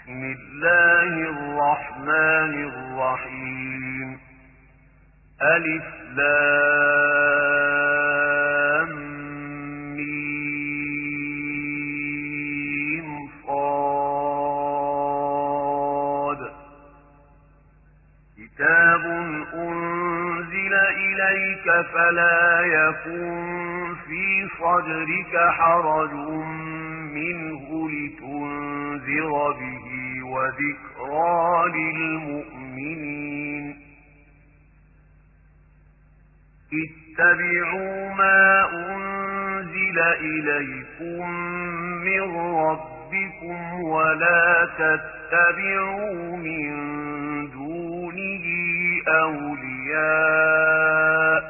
بسم الله الرحمن الرحيم ألف لام ميم صاد كتاب أنزل إليك فلا يكن في صدرك حرج منه لتنذر به وذكرى للمؤمنين اتبعوا ما أنزل إليكم من ربكم ولا تتبعوا من دونه أولياء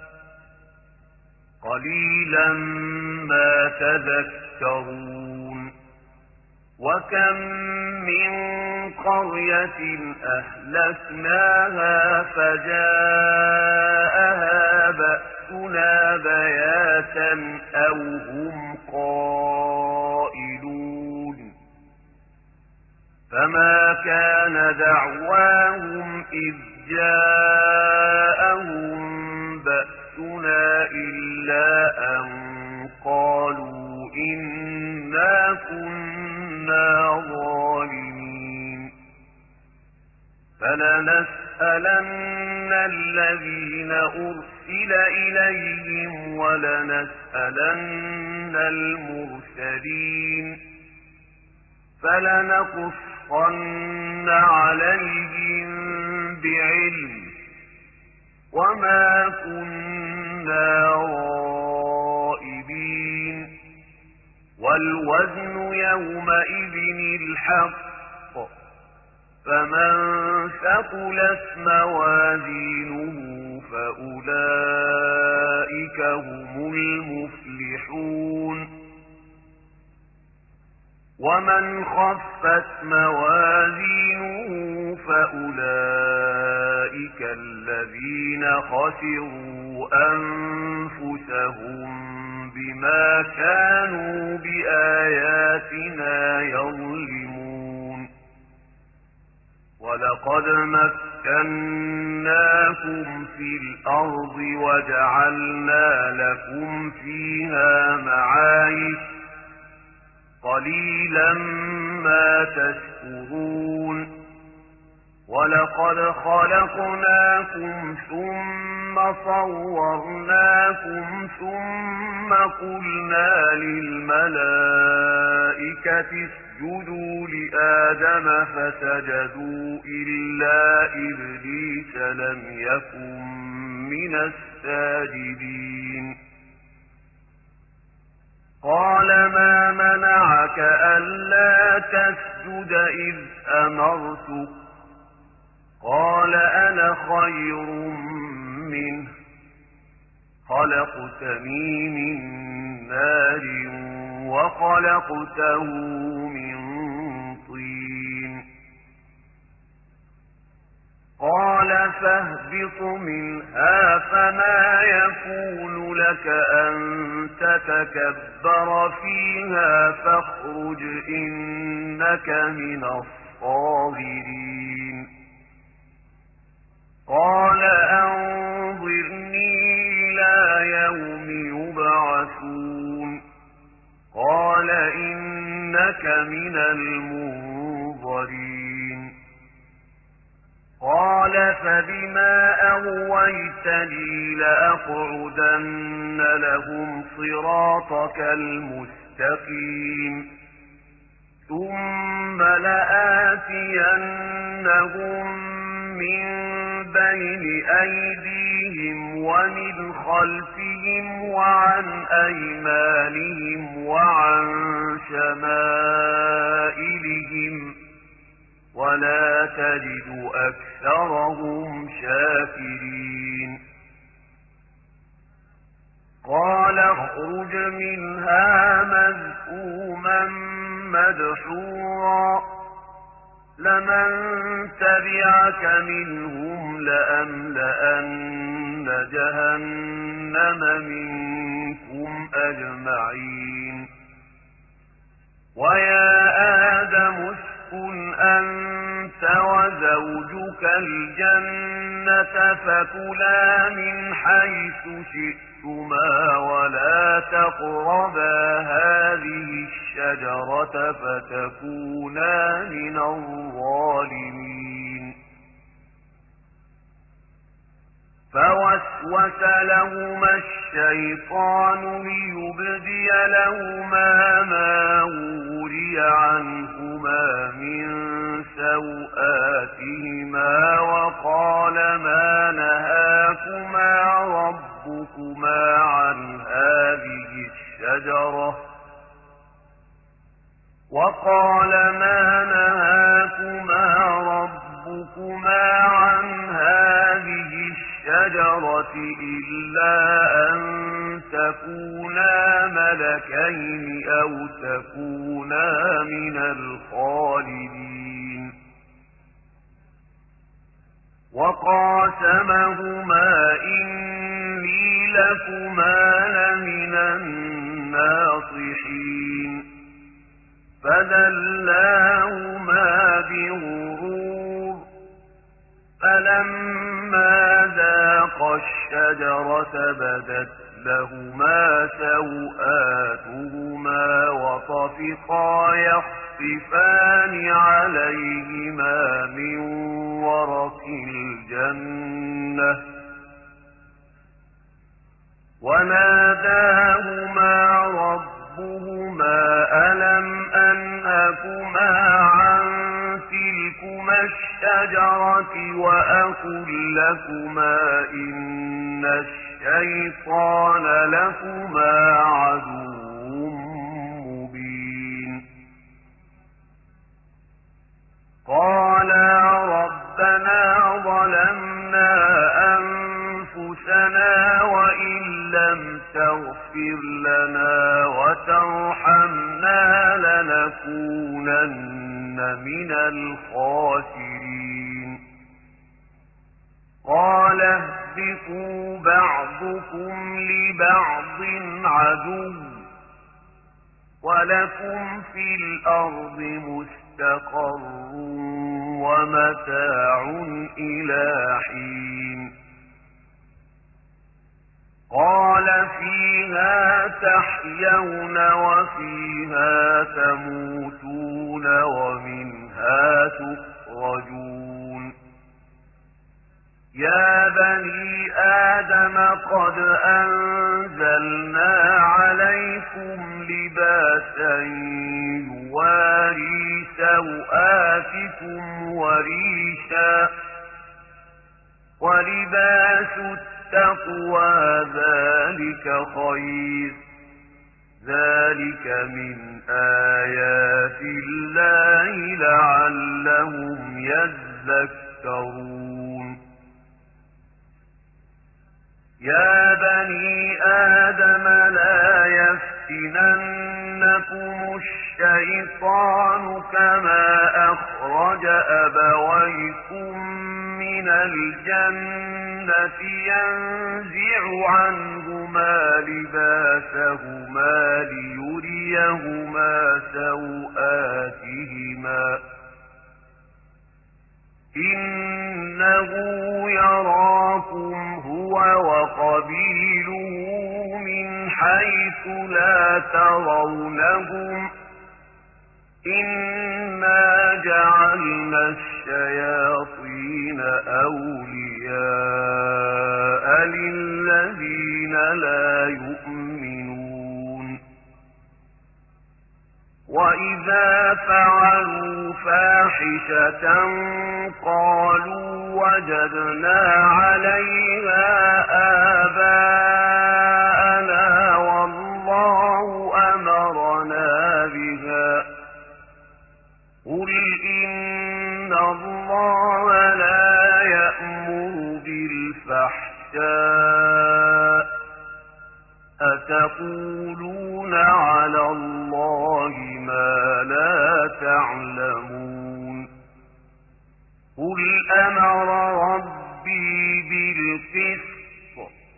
قليلا ما تذكرون وكم من قرية أهلكناها فجاءها بأسنا بياتا أو هم قائلون فما كان دعواهم إذ جاءهم بأسنا إلا أن قالوا إنا كنا ظالمين فلنسألن الذين أرسل إليهم ولنسألن المرسلين فلنقصن عليهم بعلم وما كنا غائبين والوزن يومئذ الحق فمن ثقلت موازينه فأولئك هم المفلحون ومن خفت موازينه فأولئك الذين خسروا أنفسهم بما كانوا بآياتنا يظلمون ولقد مكناكم في الأرض وجعلنا لكم فيها معايش قليلا ما تشكرون ولقد خلقناكم ثم صورناكم ثم قلنا للملائكة اسجدوا لآدم فسجدوا إلا إبليس لم يكن من الساجدين قال ما منعك ألا تسجد إذ أمرتك قال أنا خير منه خلقتني من نار وخلقته من طين قال فاهبط منها فما يكون لك أن تتكبر فيها فاخرج إنك من الصاغرين قال أنظرني إلى يوم يبعثون قال إنك من المنظرين قال فبما أغويتني لأقعدن لهم صراطك المستقيم ثم لآتينهم من بين أيديهم ومن خلفهم وعن أيمانهم وعن شمائلهم ولا تجد أكثرهم شاكرين قال اخرج منها مذءوما مدحورا لمن تبعك منهم لأملأن جهنم منكم أجمعين ويا آدم اسكن وزوجك الجنة فكلا من حيث شئتما ولا تقربا هذه الشجرة فتكونا من الظالمين. فوسوس لهما الشيطان ليبدي لهما ما وري عنهما من سوآتهما وقال ما نهاكما ربكما عن هذه الشجرة إلا أن تكونا ملكين أو تكونا من الخالدين. وقاسمهما إني لكما لمن الناصحين. فدلاهما بغرور فلما ذاقا الشجرة بدت لهما سوآتهما وطفقا يخصفان عليهما من ورق الجنة وناداهما ربهما ألم أنهكما عن تلكما الشجرة وأقل لكما إن الشيطان لكما عدو مبين. قالا ربنا ظلمنا أنفسنا وإن لم تغفر لنا وترحمنا لنكونن من الخاسرين. قال اهبطوا بعضكم لبعض عدو ولكم في الأرض مستقر ومتاع إلى حين. قال فيها تحيون وفيها تموتون ومنها تخرجون. يا بني آدم قد أنزلنا عليكم لباسا يواري سوآتكم وريشا ولباس التقوى ذلك خير. ذلك من آيات الله لعلهم يذكرون. يا بني آدم لا يفتننكم الشيطان كما أخرج أبويكم من الجنة ينزع عنهما لباسهما ليريهما سوآتهما إنه يراكم هو وقبيله من حيث لا ترونهم إنا جعلنا الشياطين أولياء للذين لا يؤمنون. وإذا فعلوا فاحشة قالوا وجدنا عليها آباءنا والله أمرنا بها. قل إن الله لا يأمر بالفحشاء أتقولون على الله ما لا تعلمون. قل أمر ربي بالقسط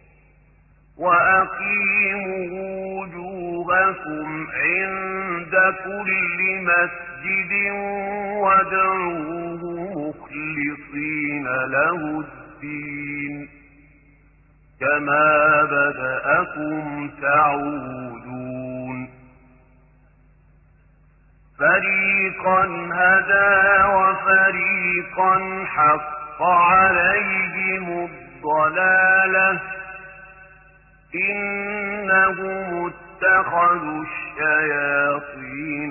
وأقيموا وجوهكم عند كل مسجد وادعوه مخلصين له الدين كما بدأكم تعودون فريقا هدى وفريقا حق عليهم الضلالة إنهم اتخذوا الشياطين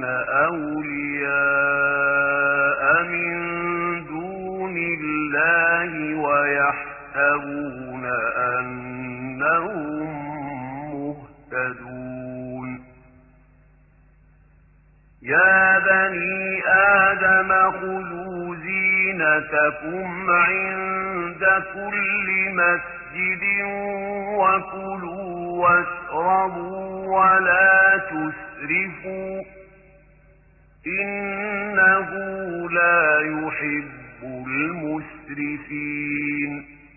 أولياء من دون الله ويحسبون أنهم مهتدون يا بني آدم خذوا زينتكم عند كل مسجد وكلوا واشربوا ولا تسرفوا إنه لا يحب المسرفين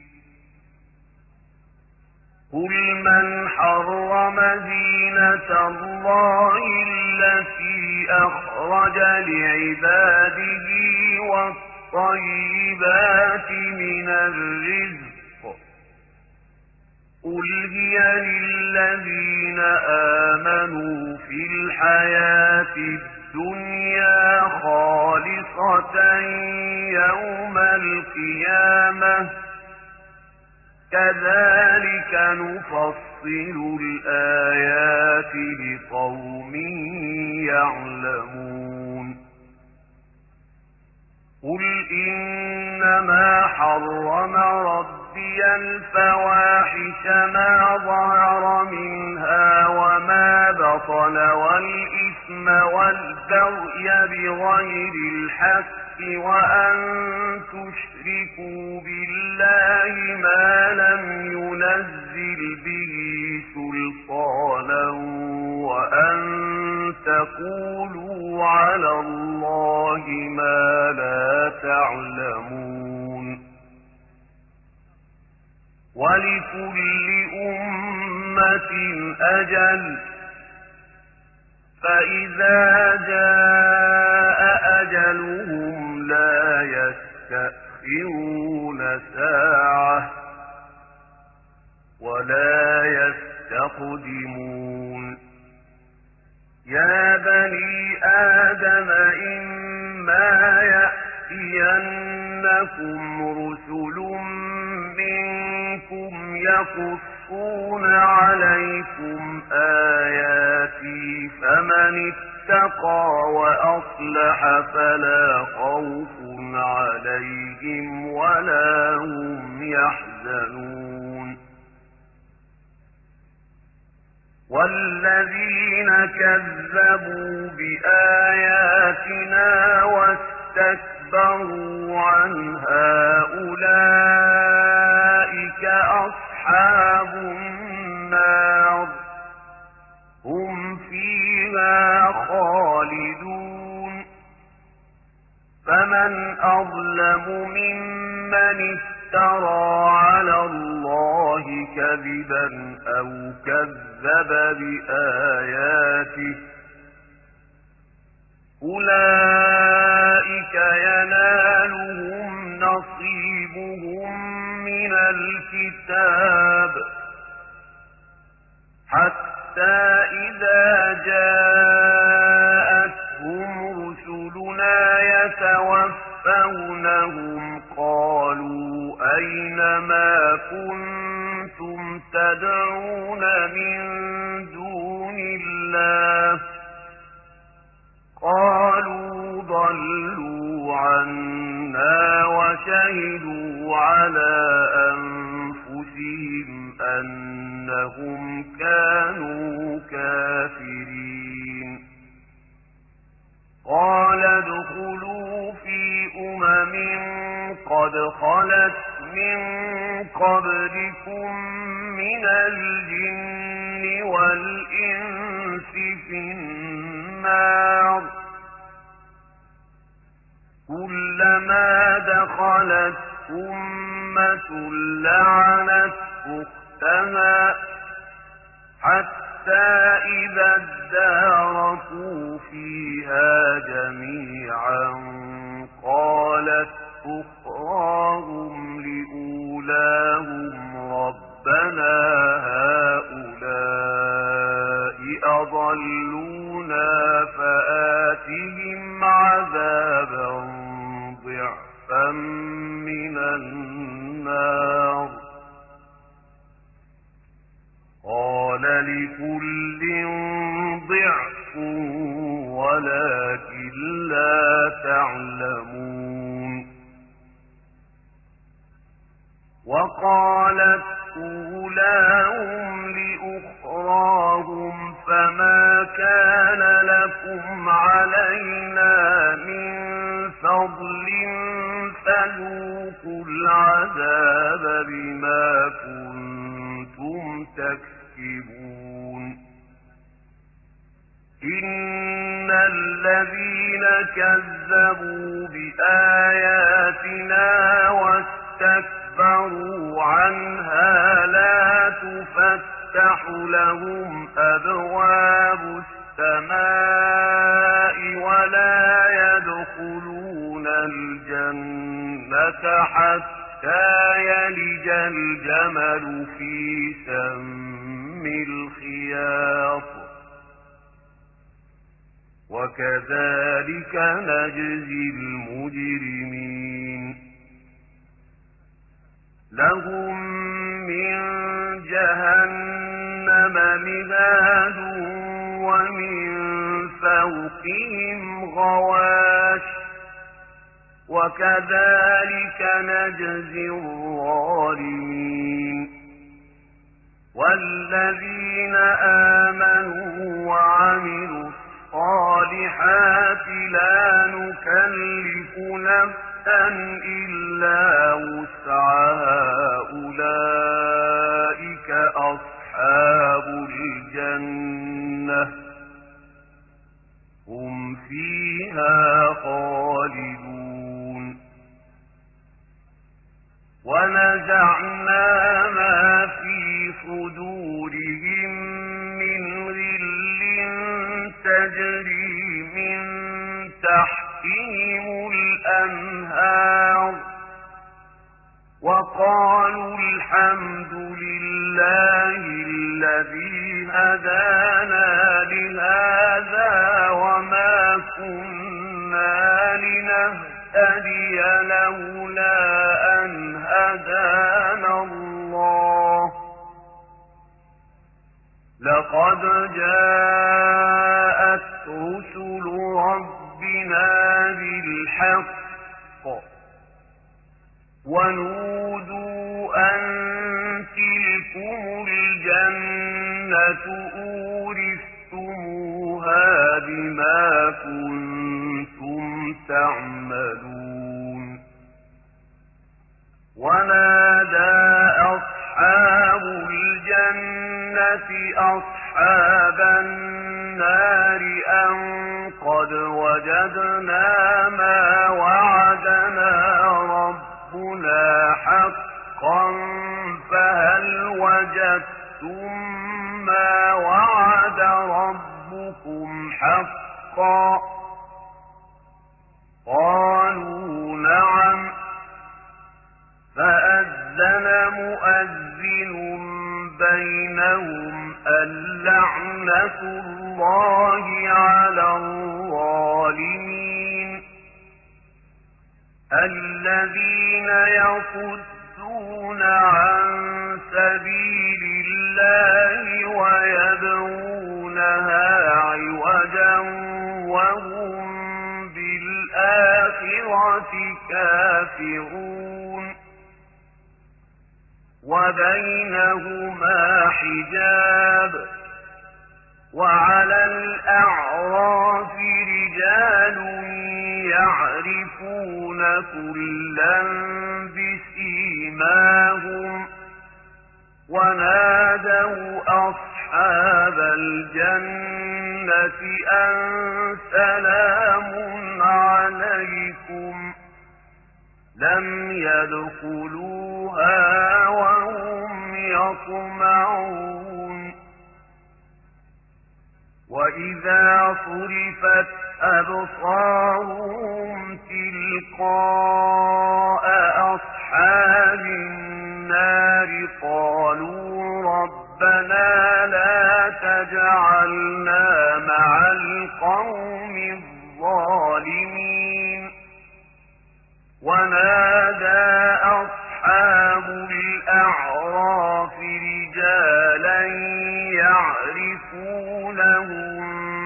قل من حرم زينة الله التي أخرج لعباده والطيبات من الرزق قل هي للذين آمنوا في الحياة الدنيا خالصة يوم القيامة كذلك نفصل الآيات لقوم يعلمون قل إنما حرم ربي الفواحش ما ظهر منها وما بطن والإثم والبغي بغير الحق وأن تشركوا بالله ما لم ينزل به سلطانا وأن تقولوا على الله ما لا تعلمون ولكل أمة أجل فإذا جاء أجلهم لا يستأخرون ساعة ولا يستقدمون يا بني آدم إما يأتينكم رسل منكم يقصون عليكم آياتي فمن اتقى وأصلح فلا خوف عليهم ولا هم يحزنون والذين كذبوا بآياتنا واستكبروا عنها أولئك أصحاب النار هم فيها خالدون فمن أظلم ممن افترى على الله كذبا أو كذب بآياته أولئك ينالهم نصيبهم من الكتاب حتى إذا جاءتهم رسلنا يتوفونهم قالوا أين ما كنتم تدعون من دون الله قالوا ضلوا عنا وشهدوا على أنفسهم أنهم كانوا كافرين قال ادخلوا في قد خلت من قبلكم من الجن والإنس في النار كلما دخلت أمة لعنت أختها حتى إذا اداركوا فيها جميعا قالت أخراهم لأولاهم ربنا هؤلاء أضلونا فآتهم عذابا ضعفا من النار قال لكل ضعف ولكن لا تعلمون وقالت أولاهم لأخراهم فما كان لكم علينا من فضل فذوقوا العذاب بما كنتم تكسبون إن الذين كذبوا بآياتنا واستكبروا عنها لا تفتح لهم أبواب السماء ولا يدخلون الجنة حتى يلج الجمل في سم الخياط وكذلك نجزي المجرمين لهم من جهنم مهاد ومن فوقهم غواش وكذلك نجزي الظالمين والذين آمنوا وعملوا الصالحات لا نكلف نفسا إلا وسعها أولئك أصحاب الجنة هم فيها خالدون ونزعنا ما في صدورهم من غل تجري من تحتهم الأنهار وقالوا الحمد لله الذي هدانا لهذا وما كنا لنهتدي لولا أن هدانا الله لقد جاءت رسل ربنا بالحق ونودوا أن تلكم الجنة أورثتموها بما كنتم تعملون ونادى أصحاب الجنة أصحاب النار أن قد وجدنا ما وعدنا ربنا حقا فهل وجدتم ما وعد ربكم حقا قالوا نعم فأذن مؤذن بينهم اللعنة الله على الظالمين الذين يصدون عن سبيل الله ويبغونها عوجا وهم بالآخرة كافرون وبينهما حجاب وعلى الأعراف رجال يعرفون كلا بسيماهم ونادوا أصحاب الجنة أن سلام عليكم لم يدخلوها وهم يطمعون وإذا صرفت أبصارهم تلقاء الظالمين ونادى أصحاب الأعراف رجالا يعرفونهم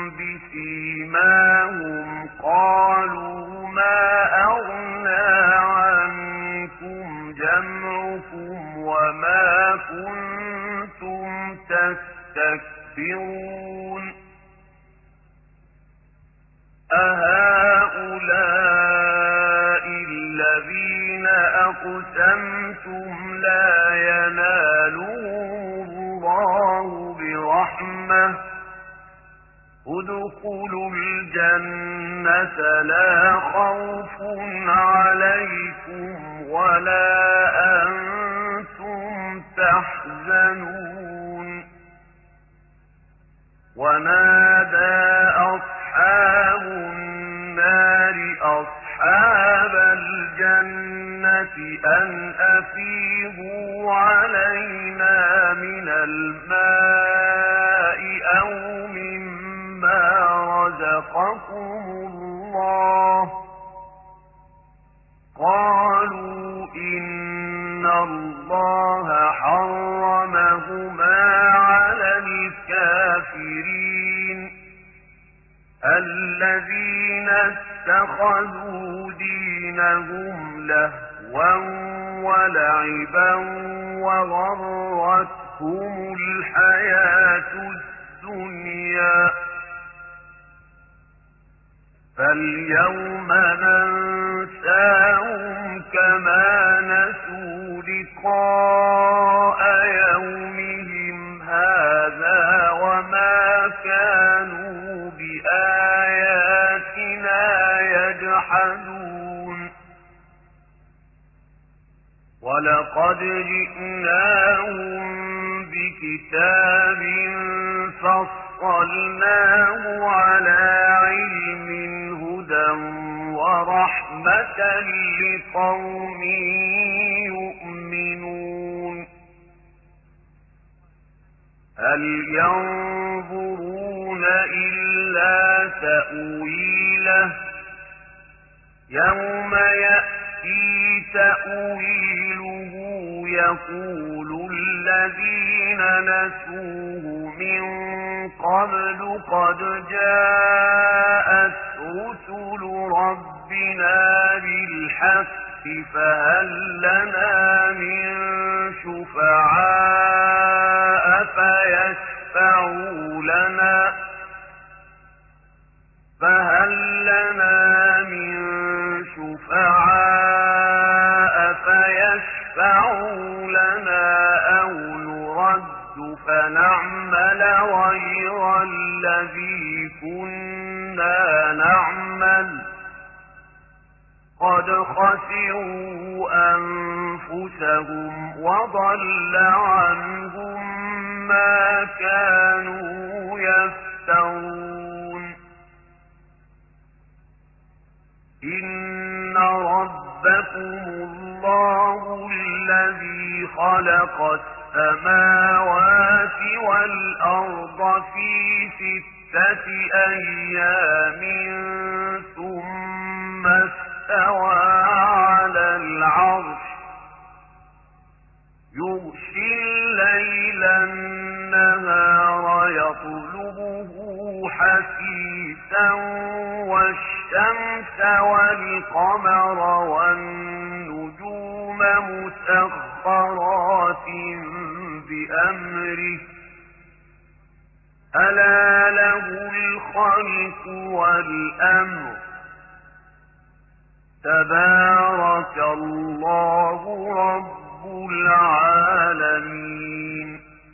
بسيماهم قالوا ما أغنى عنكم جمعكم وما كنتم تستكبرون أهؤلاء الذين أقسمتم لا ينالهم الله برحمة ادخلوا الجنة لا خوف عليكم ولا أنتم تحزنون ونادى أصحاب النار أصحاب الجنة أن أفيضوا علينا من الماء أو مما رزقكم الله قالوا إن الله حرمهما على الكافرين الذين اتخذوا دينهم لهوا ولعبا وغرتهم الحياة الدنيا فاليوم ننساهم كما نسوا لقاء يومهم هذا وما كانوا بآياتنا يجحدون ولقد جئناهم بكتاب فصلناه على علم هدى ورحمة لقوم يؤمنون هل ينظرون إلا تأويله يوم يأتي تأويله يقول الذين نسوه من قبل قد جاءت رسل ربنا بالحق فهل لنا من شفعاء فيشفعوا لنا أو نرد فنعمل غير الذي كنا نعمل قد خسروا أنفسهم وضل عنهم ما كانوا يفترون إن ربكم الله الذي خلق السماوات والأرض في 6 أيام ثم استوى على العرش يغشي الليل النهار يطلبه حثيثا والشمس والقمر والنجوم مسخرات بأمره ألا له الخلق والأمر تبارك الله رب العالمين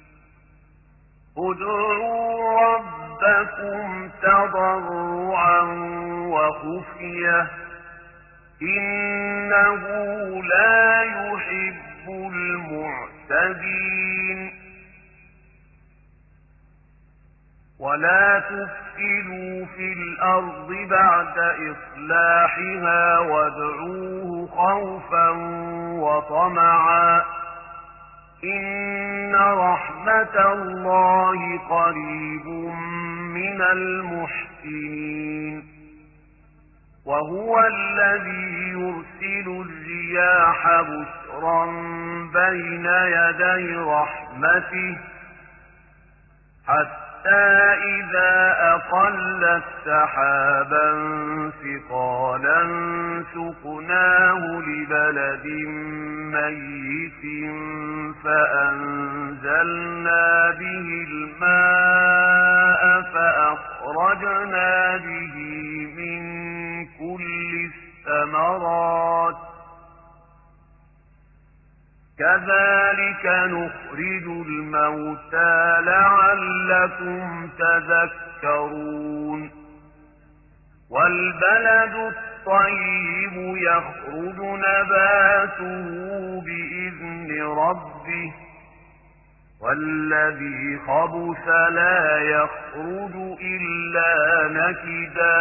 ادعوا ربكم تضرعا وخفية إنه لا يحب المعتدين ولا تفسدوا في الأرض بعد إصلاحها وادعوه خوفا وطمعا إن رحمة الله قريب من المحسنين. ولا تفسدوا في الأرض بعد إصلاحها وادعوه خوفا وطمعا إن رحمة الله قريب من المحسنين. 「 وهو الذي يرسل الرياح بشرا بين يدي رحمته حتى إذا أقلت سحابا ثقالا سقناه لبلد ميت فأنزلنا به الماء فأخرجنا به من كل الثمرات كذلك نخرج الموتى لعلكم تذكرون والبلد الطيب يخرج نباته بإذن ربه والذي خبث لا يخرج إلا نكدا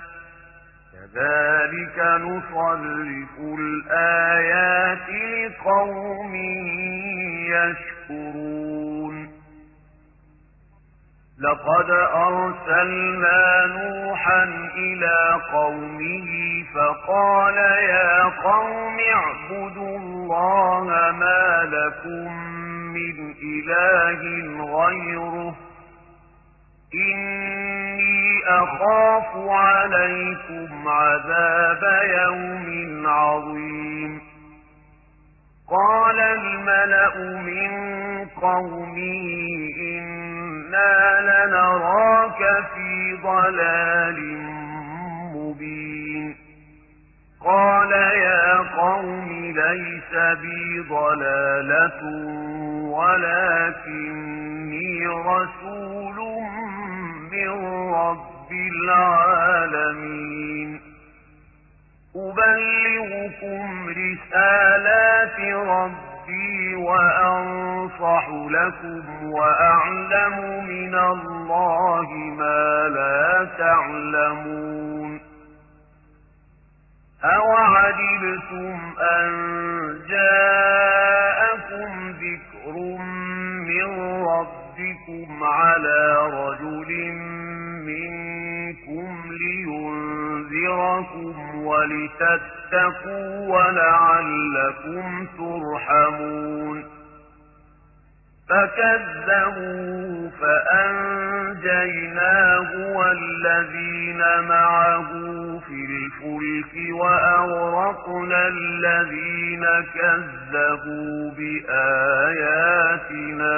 كذلك نصرف الآيات لقوم يشكرون لقد أرسلنا نوحا إلى قومه فقال يا قوم اعبدوا الله ما لكم من إله غيره إني أخاف عليكم عذاب يوم عظيم قال الملأ من قومه إنا لنراك في ضلال مبين قال يا قوم ليس بي ضلالة ولكني رسول من رب العالمين أبلغكم رسالات ربي وأنصح لكم وأعلم من الله ما لا تعلمون أوعجبتم أن جاءكم ذكر من ربكم على رجل منكم لينذركم ولتتقوا ولعلكم ترحمون فكذبوا فأنجيناه والذين معه في الفلك وأغرقنا الذين كذبوا بآياتنا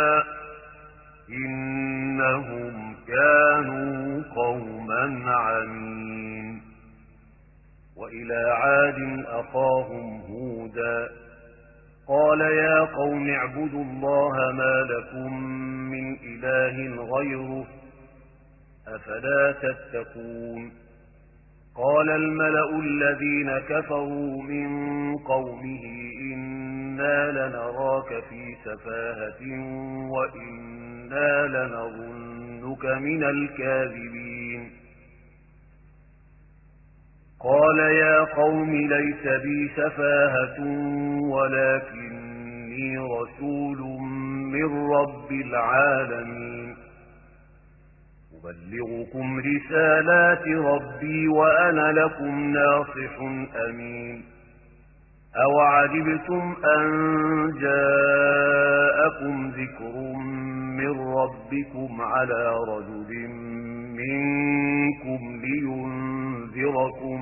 إنهم كانوا قوما عمين وإلى عاد أخاهم هودا قال يا قوم اعبدوا الله ما لكم من إله غيره أفلا تتقون قال الملأ الذين كفروا من قومه إنا لنراك في سفاهة وإنا لنظنك من الكاذبين قال يا قوم ليس بي سفاهة ولكني رسول من رب العالمين أبلغكم رسالات ربي وأنا لكم ناصح أمين أوعجبتم أن جاءكم ذكر من ربكم على رجل منكم لينذركم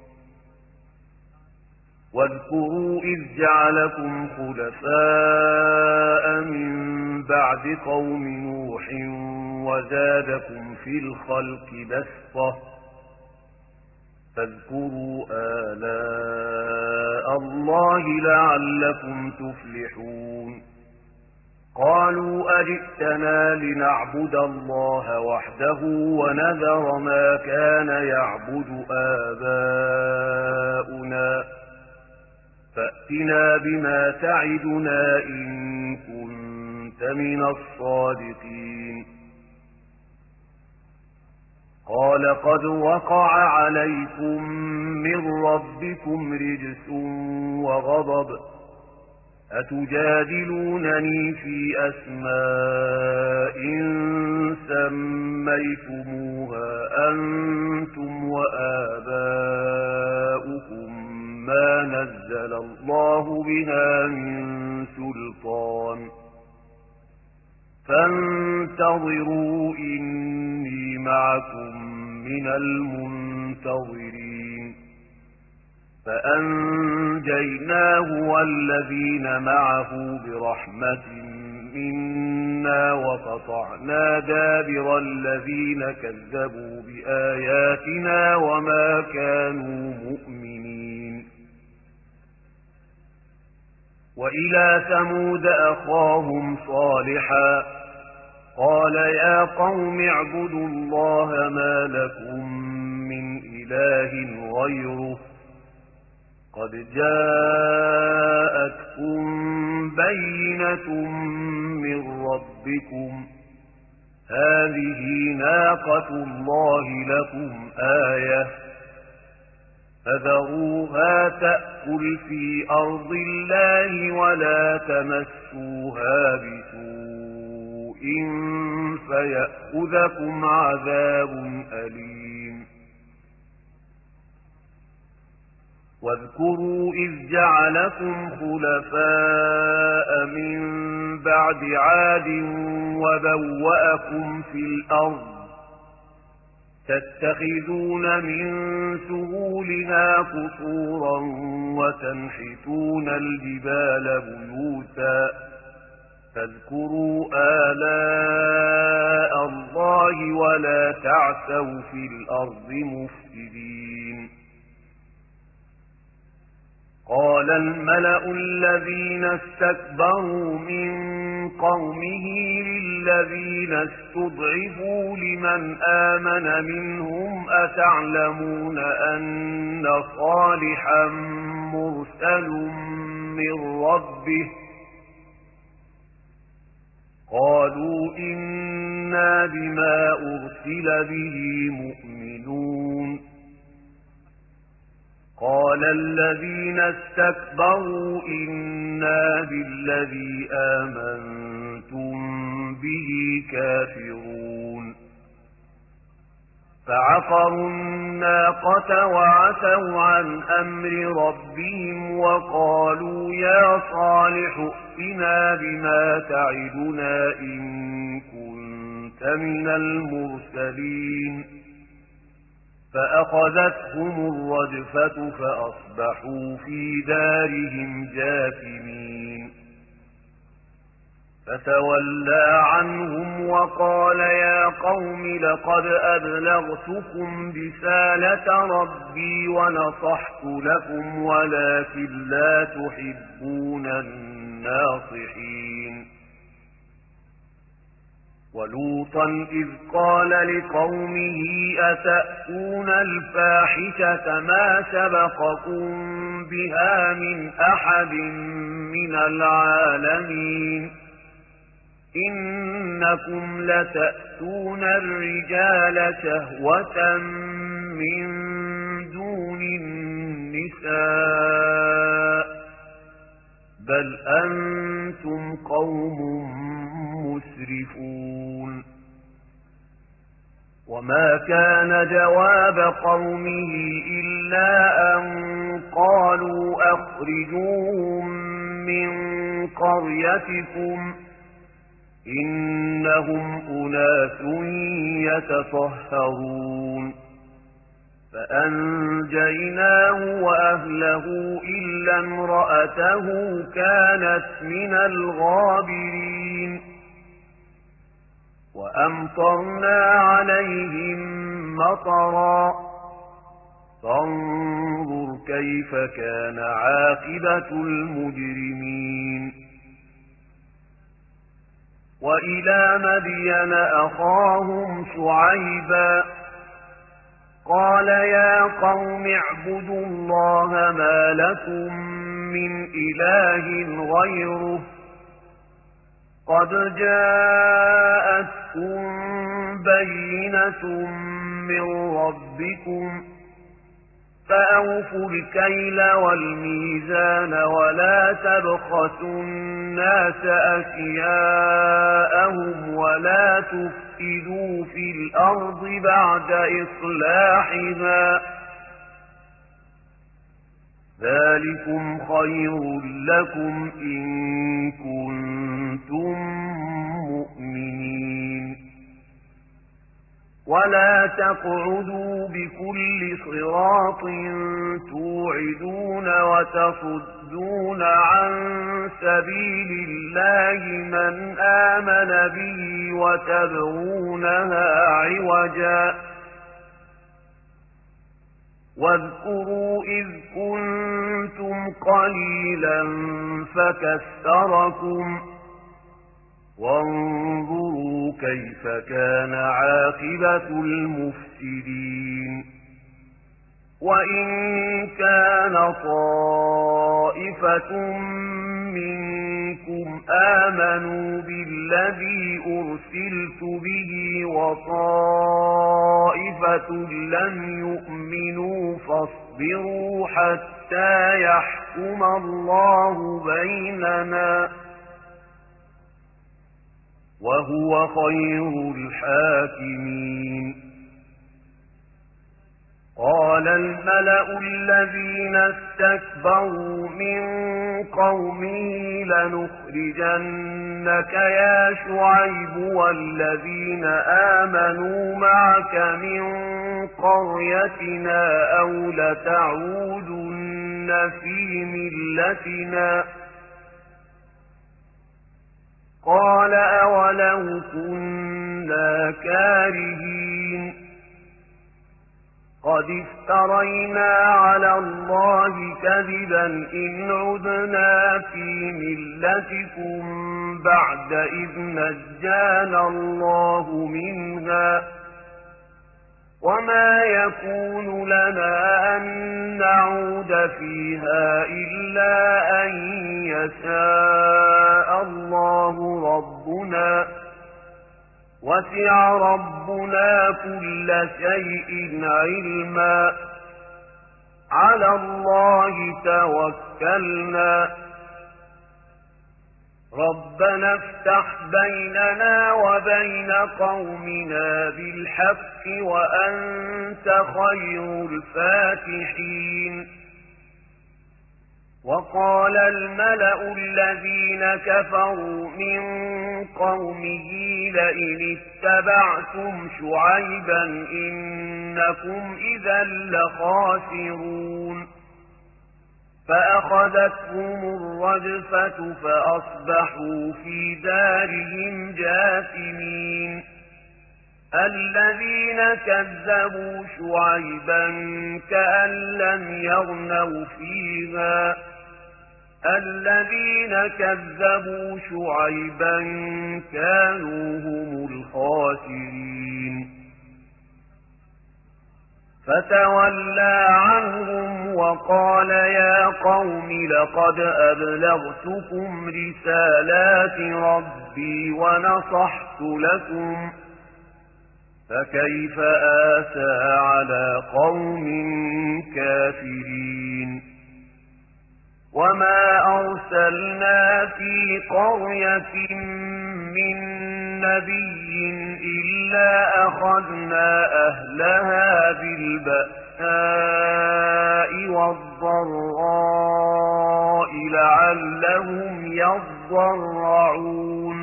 واذكروا إذ جعلكم خلفاء من بعد قوم نوح وزادكم في الخلق بسطة فاذكروا آلاء الله لعلكم تفلحون قالوا أجئتنا لنعبد الله وحده ونذر ما كان يعبد آباؤنا فأتنا بما تعدنا إن كنت من الصادقين قال قد وقع عليكم من ربكم رجس وغضب أتجادلونني في أسماء سميتموها أنتم وآباؤكم ما نزل الله بها من سلطان فانتظروا إني معكم من المنتظرين فأنجيناه والذين معه برحمة منا وقطعنا دابر الذين كذبوا بآياتنا وما كانوا مؤمنين وإلى ثمود أخاهم صالحا قال يا قوم اعبدوا الله ما لكم من إله غيره قد جاءتكم بينة من ربكم هذه ناقة الله لكم آية فذروها تأكل في أرض الله ولا تمسوها بسوء فيأخذكم عذاب أليم واذكروا إذ جعلكم خلفاء من بعد عاد وبوأكم في الأرض تتخذون من سهولها قصورا وتنحتون الجبال بيوتا فاذكروا آلاء الله ولا تعثوا في الأرض مفسدين قال الملأ الذين استكبروا من قومه للذين استضعفوا لمن آمن منهم أتعلمون أن صالحا مرسل من ربه قالوا إنا بما أرسل به مؤمنون قال الذين استكبروا إنا بالذي آمنتم به كافرون فعقروا الناقة وعتوا عن أمر ربهم وقالوا يا صالح ائتنا بما تعدنا إن كنت من المرسلين فأخذتهم الرجفة فأصبحوا في دارهم جاثمين فتولى عنهم وقال يا قوم لقد أبلغتكم رسالة ربي ونصحت لكم ولكن لا تحبون الناصحين ولوطا إذ قال لقومه أتأتون الفاحشة ما سبقكم بها من أحد من العالمين إنكم لتأتون الرجال شهوة من دون النساء بل أنتم قوم مسرفون وما كان جواب قومه إلا أن قالوا أخرجوهم من قريتكم إنهم أناس يتطهرون فأنجيناه وأهله إلا امرأته كانت من الغابرين وأمطرنا عليهم مطرا فانظر كيف كان عاقبة المجرمين وإلى مدين أخاهم شعيبا قال يا قوم اعبدوا الله ما لكم من إله غيره قد جاءتكم بينة من ربكم فأوفوا الكيل والميزان ولا تبخسوا الناس أشياءهم ولا تفسدوا في الأرض بعد إصلاحها ذلكم خير لكم إن كنتم مؤمنين ولا تقعدوا بكل صراط توعدون وتصدون عن سبيل الله من آمن به وتبغونها عوجا واذكروا إذ كنتم قليلا فكثركم وانظروا كيف كان عاقبة المفسدين وإن كان طائفة منكم آمنوا بالذي أرسلت به وطائفة لم يؤمنوا فاصبروا حتى يحكم الله بيننا وهو خير الحاكمين قال الملأ الذين استكبروا من قومه لنخرجنك يا شعيب والذين آمنوا معك من قريتنا أو لتعودن في ملتنا قال أولو كنا كارهين قد افترينا على الله كذبا إن عدنا في ملتكم بعد إذ نجانا الله منها وما يكون لنا أن نعود فيها إلا أن يشاء الله ربنا وسع ربنا كل شيء علما على الله توكلنا ربنا افتح بيننا وبين قومنا بالحق وأنت خير الفاتحين وقال الملأ الذين كفروا من قومه لئن اتبعتم شعيبا إنكم إذا لخاسرون فأخذتهم الرجفة فأصبحوا في دارهم جاثمين الذين كذبوا شعيبا كأن لم يغنوا فيها الذين كذبوا شعيبا كانوا هم الخاسرين فتولى عنهم وقال يا قوم لقد أبلغتكم رسالات ربي ونصحت لكم فكيف آسى على قوم كافرين وما أرسلنا في قرية من نبي إلا أخذنا أهلها بالبأساء والضراء لعلهم يضرعون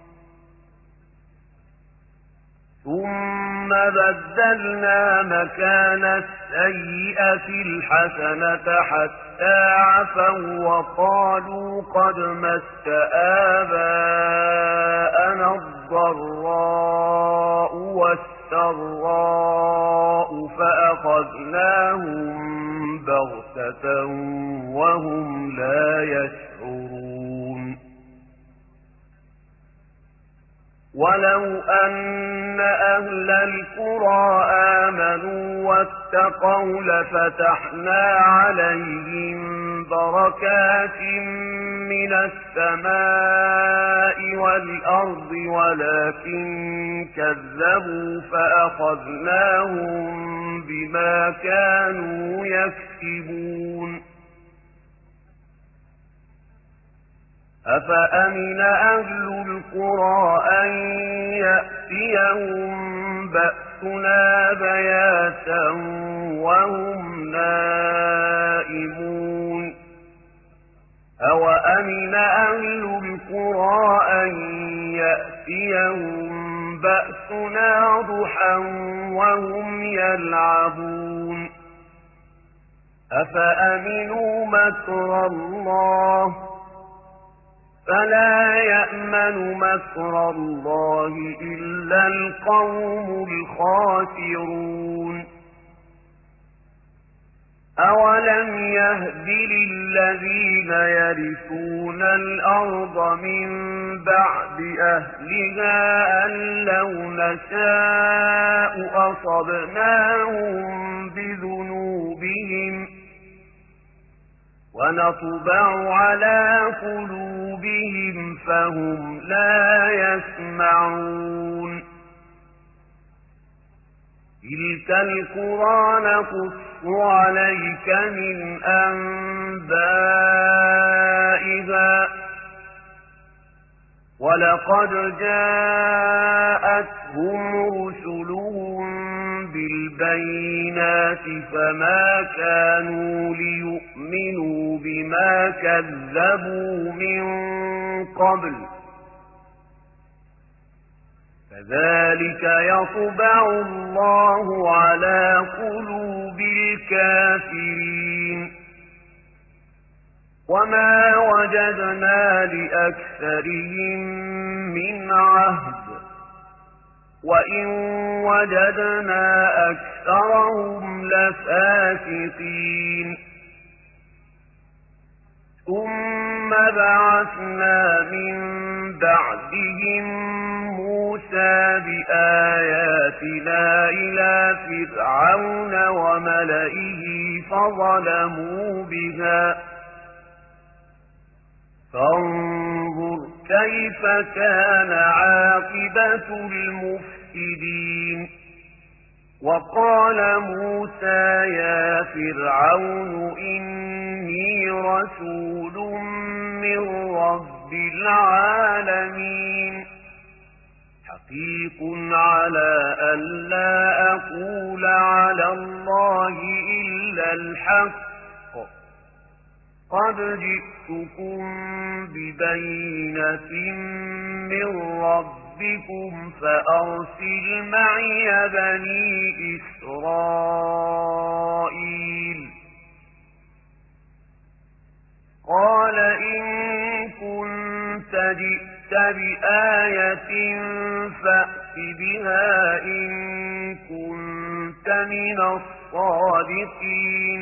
ثم بدلنا مكان السيئة الحسنة حتى عفوا وقالوا قد مس آباءنا الضراء والسراء فأخذناهم بغتة وهم لا يشعرون ولو أن أهل القرى آمنوا واتقوا لفتحنا عليهم بركات من السماء والأرض ولكن كذبوا فأخذناهم بما كانوا يكسبون أفأمن أهل القرى أن يأتيهم بأسنا بياتا وهم نائمون أوأمن أهل القرى أن يأتيهم بأسنا ضحى وهم يلعبون أفأمنوا مكر الله فلا يأمن مكر الله إلا القوم الخاسرون أولم يهد للذين يرثون الأرض من بعد أهلها أن لو نشاء أصبناهم بذنوبهم ونطبع على قلوبهم فهم لا يسمعون تلك القرى نقص عليك من أنبائها ولقد جاءتهم رسلهم بالبينات فما كانوا ليؤمنوا بما كذبوا من قبل كذلك يطبع الله على قلوب الكافرين وما وجدنا لأكثرهم من عهد وإن وجدنا أكثرهم لفاسقين ثم بعثنا من بعدهم موسى بآياتنا إلى فرعون وملئه فظلموا بها فانظر كيف كان عاقبة المفسدين وقال موسى يا فرعون إني رسول من رب العالمين حقيق على ألا أقول على الله إلا الحق قد جئتكم ببينة من ربكم فأرسل معي بني إسرائيل قال إن كنت جئت بآية فأت بها إن كنت من الصادقين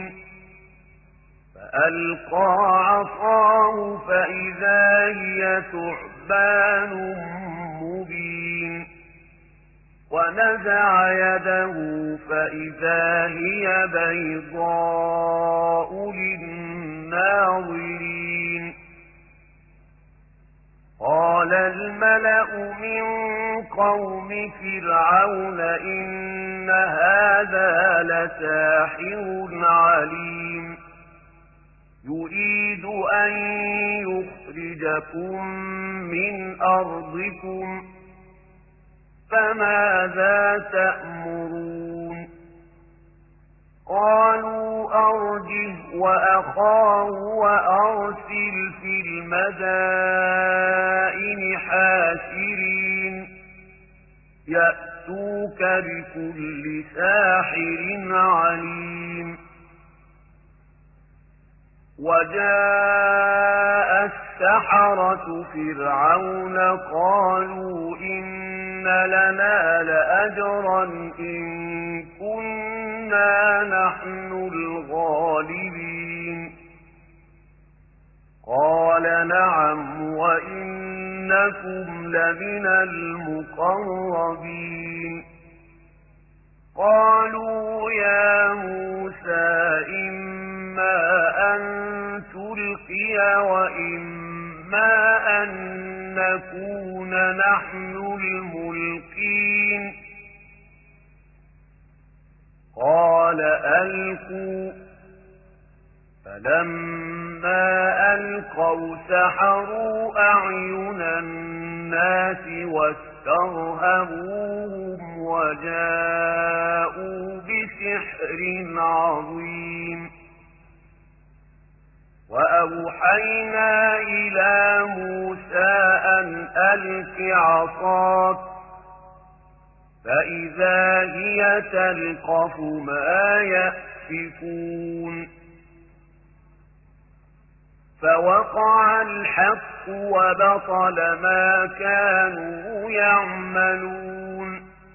فألقى عصاه فإذا هي ثعبان مبين ونزع يده فإذا هي بيضاء للناظرين قال الملأ من قوم فرعون إن هذا لساحر عليم يريد أن يخرجكم من أرضكم فماذا تأمرون قالوا أرجه وأخاه وأرسل في المدائن حاشرين يأتوك بكل ساحر عليم وجاء السحرة فرعون قالوا إن لنا لأجرا إن كنا نحن الغالبين قال نعم وإنكم لمن المقربين قالوا يا موسى إما أن تلقي وإما الملقين قال ألقوا فلما ألقوا سحروا أعين الناس واسترهبوهم وجاءوا بسحر عظيم وأوحينا إلى موسى أن ألق عصاك فإذا هي تلقف ما يأفكون فوقع الحق وبطل ما كانوا يعملون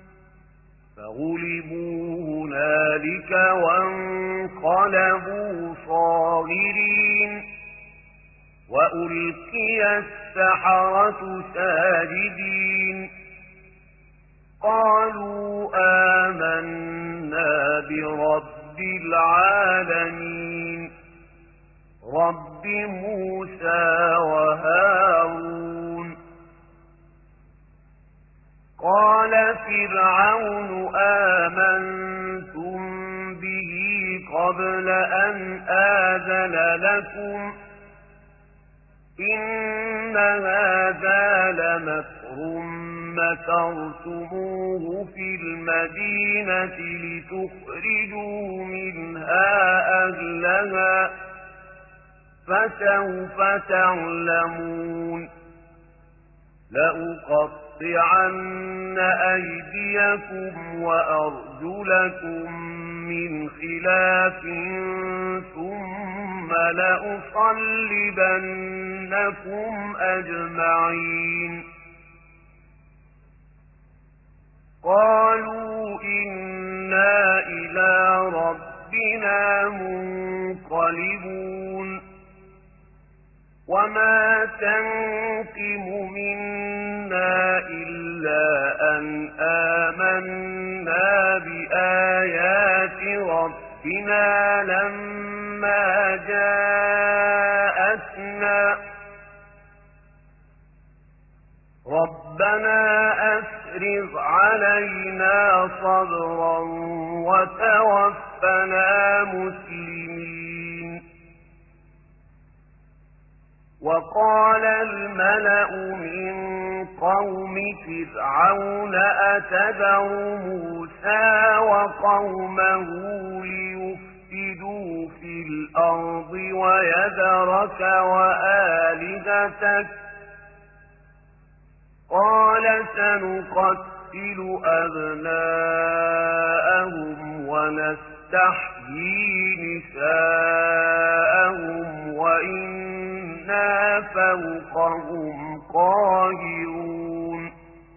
فغلبوا هنالك وانقلبوا صاغرين وألقي السحرة ساجدين قالوا آمنا برب العالمين رب موسى وهارون قال فرعون آمنتم به قبل أن آذن لكم إن هذا لمكر مكرتموه في المدينة لتخرجوا منها أهلها فسوف تعلمون لأقطعن أيديكم وأرجلكم من خلاف ثم لأصلبنكم أجمعين قالوا إنا إلى ربنا منقلبون وما تنقم منا إلا أن آمنا بآيات ربنا لما جاءتنا ربنا أفرغ علينا صبرا وتوفنا مسلمين وقال الملأ من قوم فرعون أتذر موسى وقومه ليفسدوا في الأرض ويذرك وآلهتك قال سنقتل أبناءهم ونستحيي نساءهم وإنا فوقهم قاهرون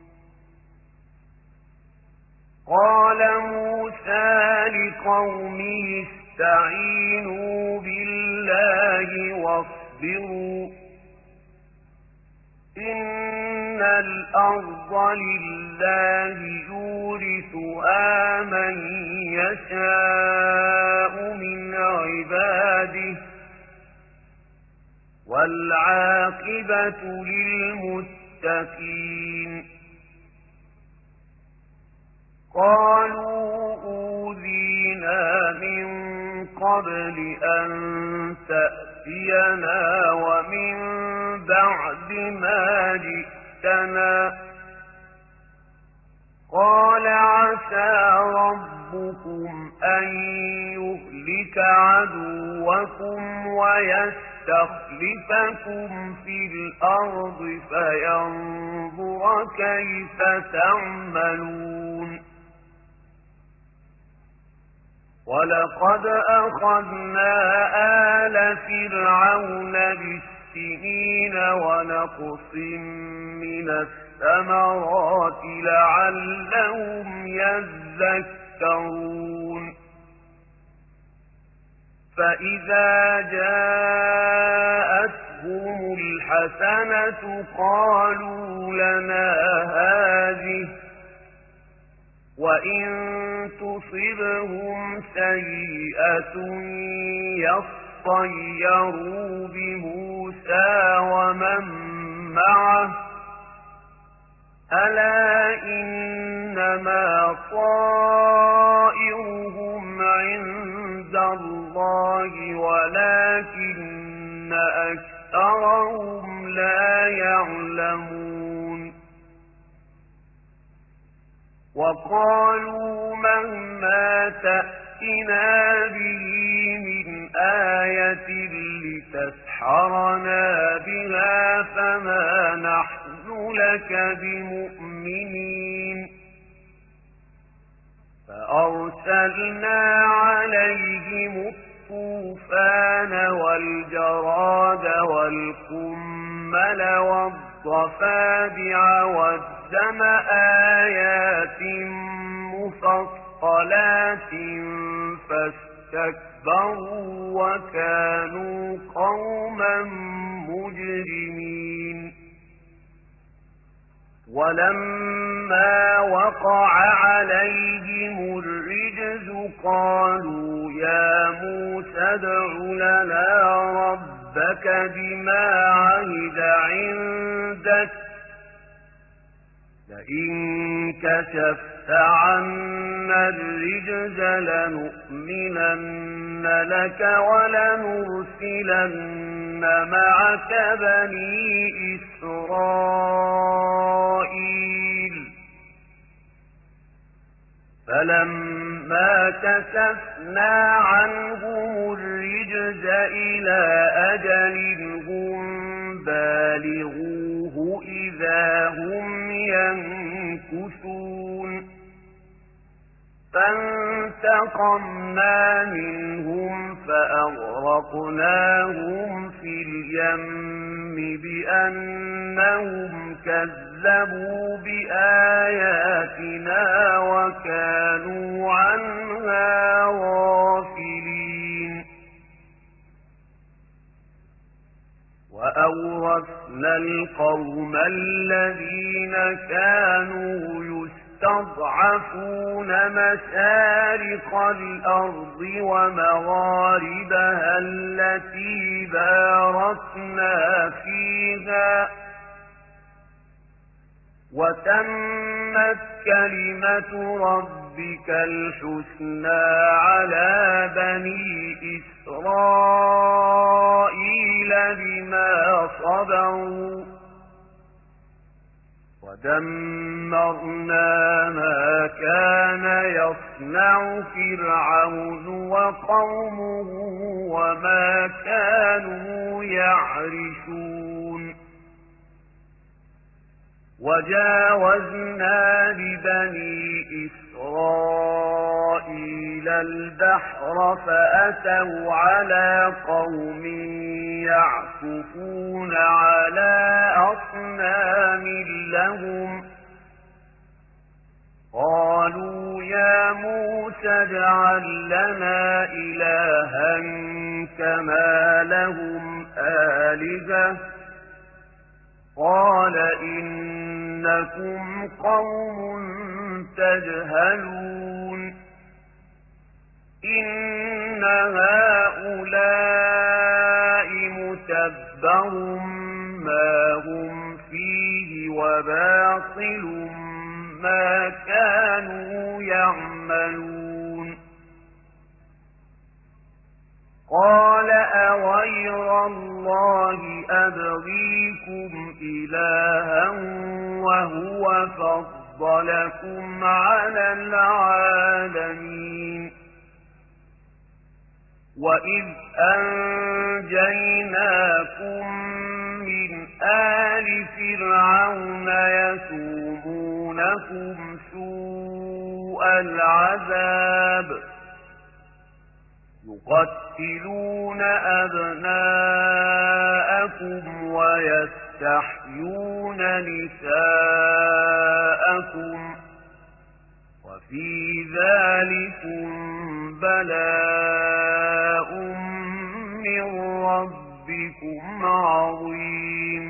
قال موسى لقومه استعينوا بالله واصبروا إن الأرض لله يورثها من يشاء من عباده والعاقبة للمتقين قالوا أوذينا من قبل أن تأتينا ومن بعد ما جئتنا قال عسى ربكم أن يهلك عدوكم ويستخلفكم في الأرض فينظر كيف تعملون ولقد أخذنا آل فرعون بالسنين ونقص من الثمرات لعلهم يذكرون فإذا جاءتهم الحسنة قالوا لنا هذه وإن تصبهم سيئة يطيروا بموسى ومن معه ألا إنما طائرهم عند الله ولكن أكثرهم لا يعلمون وقالوا مهما تأتنا به من آية لتسحرنا بها فما نحن لك بمؤمنين فأرسلنا عليهم الطوفان والجراد والقمل والضفادع والدم آيات مفصلات فاستكبروا وكانوا قوما مجرمين ولما وقع عليهم الرجز قالوا يا موسى ادع لنا ربك بما عهد عندك لئن كشفت عنا الرجز لنؤمنن لك ولنرسلن معك بني إسرائيل فلما كشفنا عنهم الرجز إلى أجل هم بالغوه إذا هم ينكثون فانتقمنا منهم فأغرقناهم في اليم بأنهم كذبوا بآياتنا وكانوا عنها غافلين وأورثنا القوم الذين كانوا يستضعفون مشارق الأرض ومغاربها التي باركنا فيها وتمت كلمة ربك الحسنى على بني إسرائيل بما صبروا ودمرنا ما كان يصنع فرعون وقومه وما كانوا يعرشون وجاوزنا ببني إسرائيل البحر فأتوا على قوم يعكفون على أصنام لهم قالوا يا موسى اجعل لنا إلها كما لهم آلهة قال إنكم قوم تجهلون إن هؤلاء متبر ما هم فيه وباطل ما كانوا يعملون قال أغير الله أبغيكم إلها وهو فضلكم على العالمين وإذ أنجيناكم من آل فرعون يسومونكم سوء العذاب يقتلون أبناءكم ويستحيون نساءكم وفي ذلكم بلاء من ربكم عظيم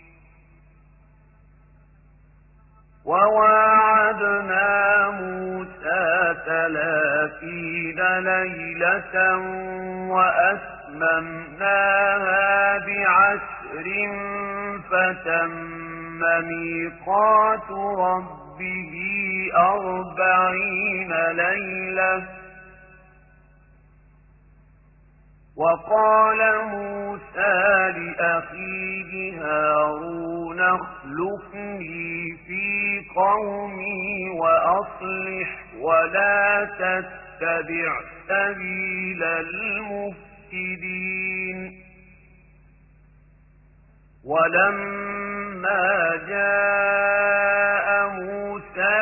وواعدنا موسى 30 ليلة وأتممناها ب10 فتم ميقات ربه 40 ليلة وقال موسى لأخيه هارون اخلفني في قومي وأصلح ولا تتبع سبيل المفسدين ولما جاء موسى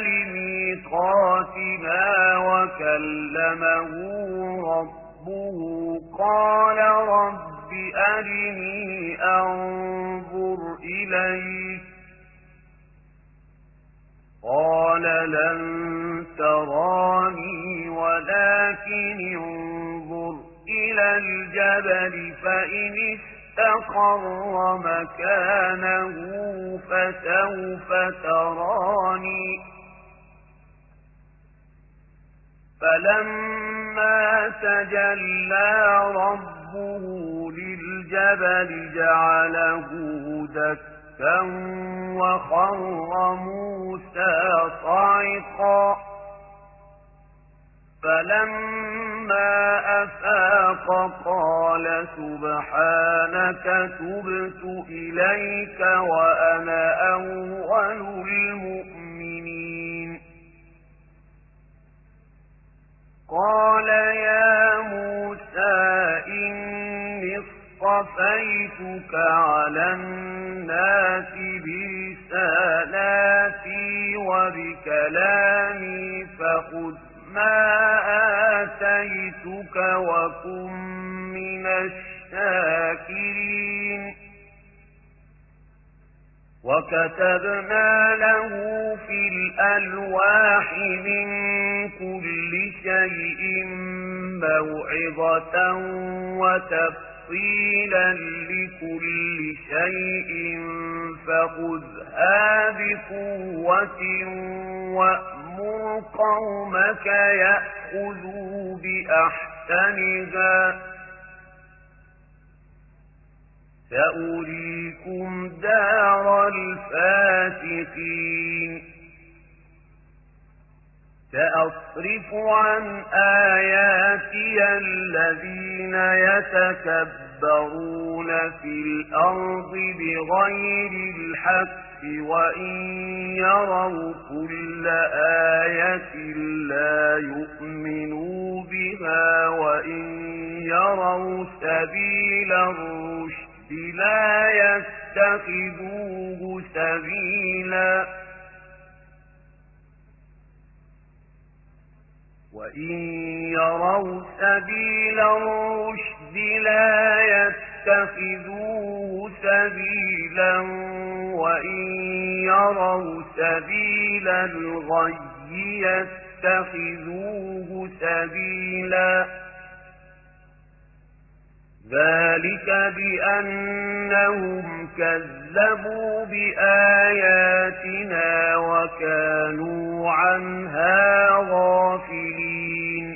لميقاتنا وكلمه ربه قال رب أرني أنظر إليك قال لن تراني ولكن انظر إلى الجبل فإن استقر مكانه فسوف تراني فلما تجلى ربه للجبل جعله دكا وخر موسى صعقا فلما أفاق قال سبحانك تبت إليك وأنا أول المؤمنين قال يا موسى إني اصطفيتك على الناس برسالاتي وبكلامي فخذ ما آتيتك وكن من الشاكرين وكتبنا له في الألواح من كل شيء موعظة وتفصيلا لكل شيء فخذها بقوة وأمر قومك يأخذوا بأحسنها سأريكم دار الفاسقين سأصرف عن آياتي الذين يتكبرون في الأرض بغير الحق وإن يروا كل آية لا يؤمنوا بها وإن يروا سبيل الرشد لا يتخذوه سبيلا وإن يروا سبيل الرشد لا يتخذوه سبيلا وإن يروا سبيل الغي يتخذوه سبيلا ذلك بأنهم كذبوا بآياتنا وكانوا عنها غافلين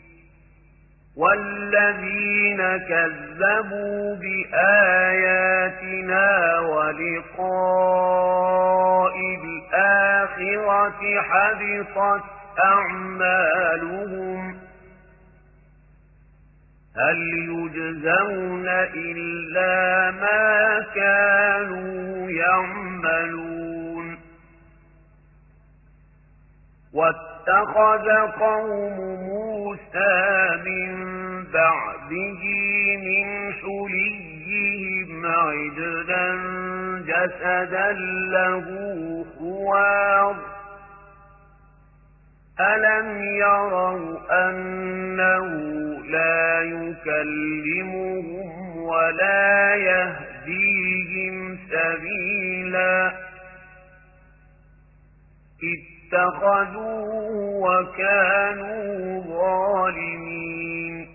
والذين كذبوا بآياتنا ولقاء الآخرة حبطت أعمالهم هل يجزون إلا ما كانوا يعملون واتخذ قوم موسى من بعده من حليهم عجلا جسدا له خوار ألم يروا أنه لا يكلمهم ولا يهديهم سبيلا اتخذوه وكانوا ظالمين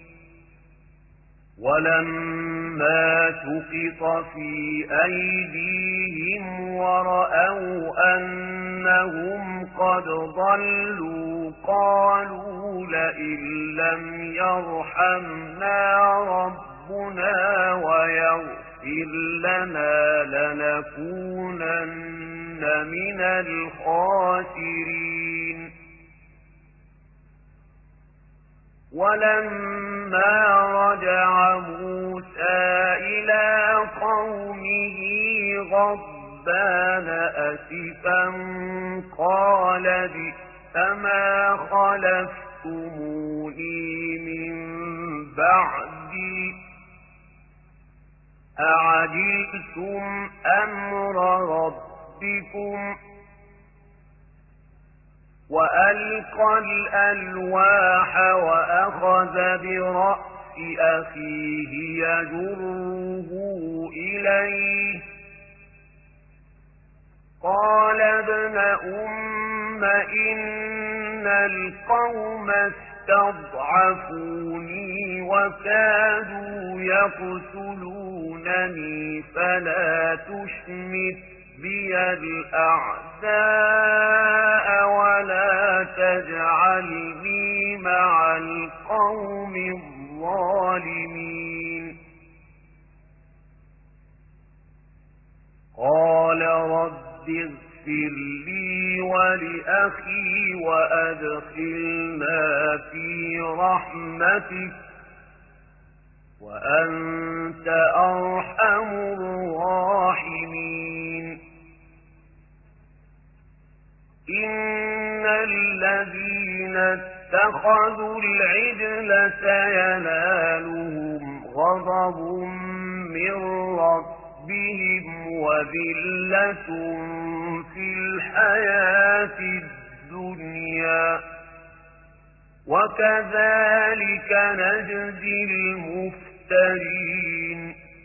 ولما سقط في أيديهم ورأوا أنهم قد ضلوا قالوا لئن لم يرحمنا ربنا ويغفر تغفر لنا لنكونن من الخاسرين. ولما رجع موسى إلى قومه غضبان أسفا قال بئسما خلفتموني من بعدي أعجلتم أمر ربكم وألقى الألواح وأخذ برأس أخيه يجره إليه قال ابن أم إن القوم استضعفوني وكادوا يقتلونني فلا تشمت بي الأعداء ولا تجعلني مع القوم الظالمين. قال رب اغفر لي ولأخي وأدخلنا في رحمتك وأنت أرحم الراحمين. إن الذين اتخذوا العجل سينالهم غضب من ربهم وذلة في الحياة الدنيا وكذلك نجزي المفترين.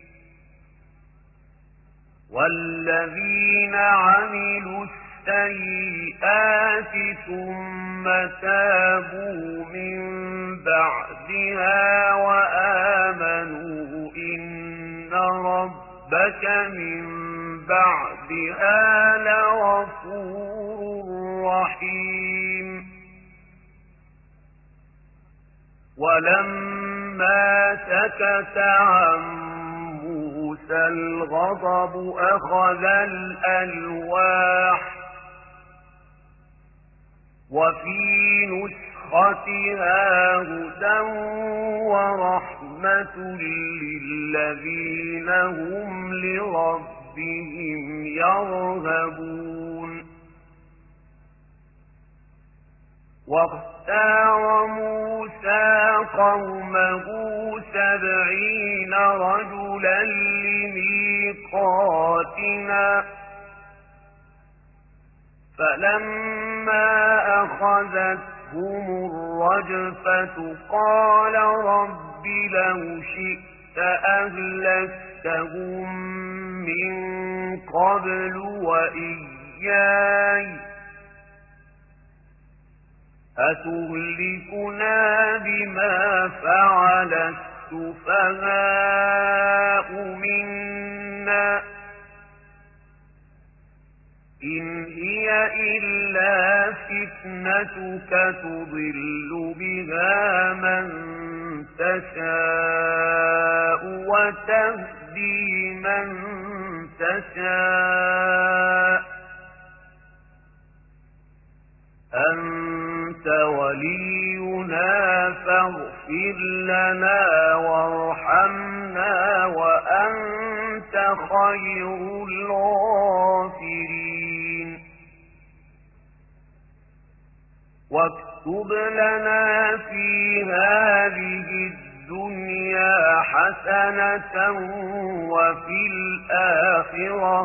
والذين عملوا السيئات ثم تابوا من بعدها وآمنوا إن ربك من بعدها لغفور رحيم. ولما سكت عن موسى الغضب أخذ الألواح وفي نسختها هدى ورحمة للذين هم لربهم يرهبون. واختار موسى قومه 70 رجلا لميقاتنا فلما أخذتهم الرجفة قال رب لو شئت أهلكتهم من قبل وإياي أتهلكنا بما فعل السفهاء منا إن هي إلا فتنتك تضل بها من تشاء وتهدي من تشاء أنت ولينا فاغفر لنا وارحمنا وأنت خير الغافرين. واكتب لنا في هذه الدنيا حسنة وفي الآخرة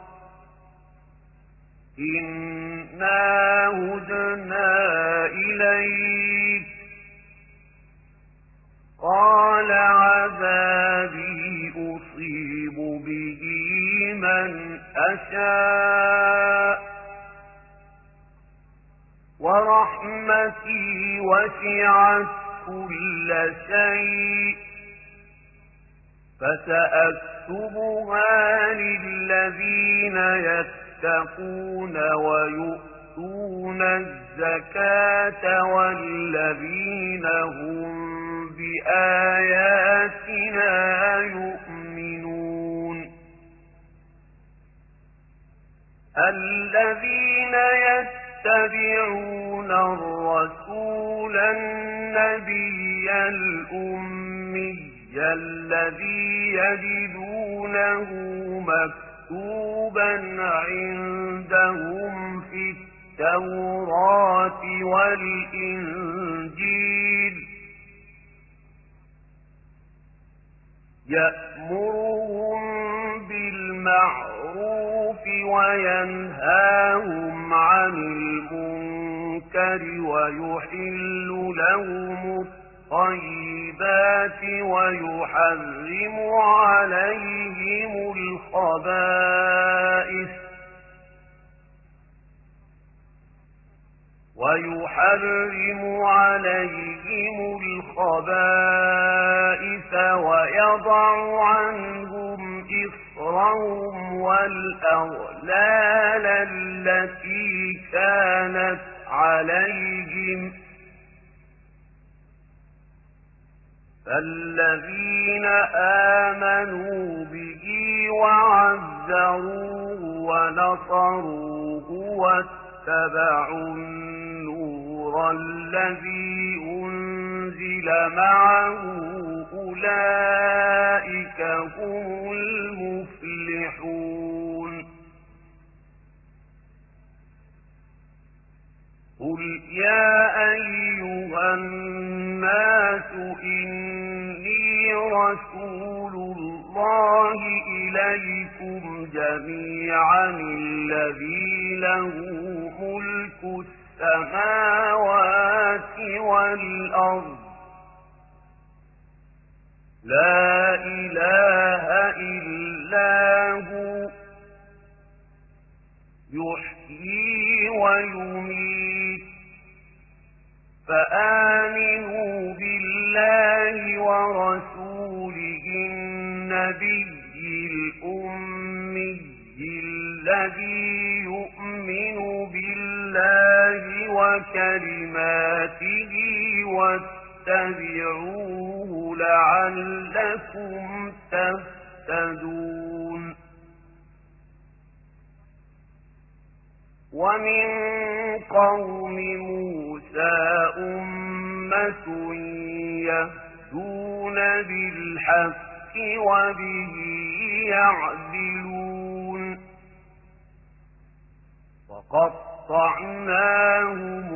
إنا هدنا إليك قال عذابي أصيب به من أشاء ورحمتي وسعت كل شيء فسأكتبها للذين يتقون ويؤتون الزكاة والذين هم بآياتنا يؤمنون. الذين يتبعون الرسول النبي الأمي الذي يجدونه مكتوبا عندهم في التوراة والإنجيل يأمرهم بالمعروف وينهاهم عن المنكر ويحل لهم الطيبات ويحرم عليهم الخبائث ويضع عنهم إصرهم والأغلال التي كانت عليهم فالذين آمنوا به وعزروه ونصروه واتبعوا النور الذي أنزل معه أولئك هم المفلحون قل يا أيها الناس إني رسول الله إليكم جميعا الذي له ملك السماوات والأرض لا إله إلا هو يحيي ويميت فآمنوا بالله ورسوله النبي الأمي الذي يؤمن بالله وكلماته واتبعوه لعلكم تهتدون ومن قوم موسى أمة يهدون بالحق وبه يعدلون وقطعناهم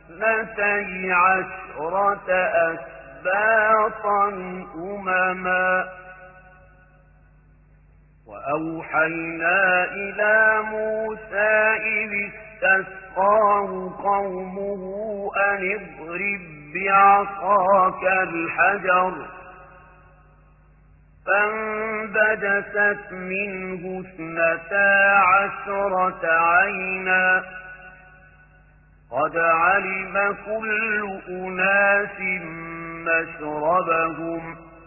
12 أسباطا أمما وأوحينا إلى موسى إذ استسقاه قومه أن اضرب بعصاك الحجر فانبجست منه 12 عينا قد علم كل أناس مشربهم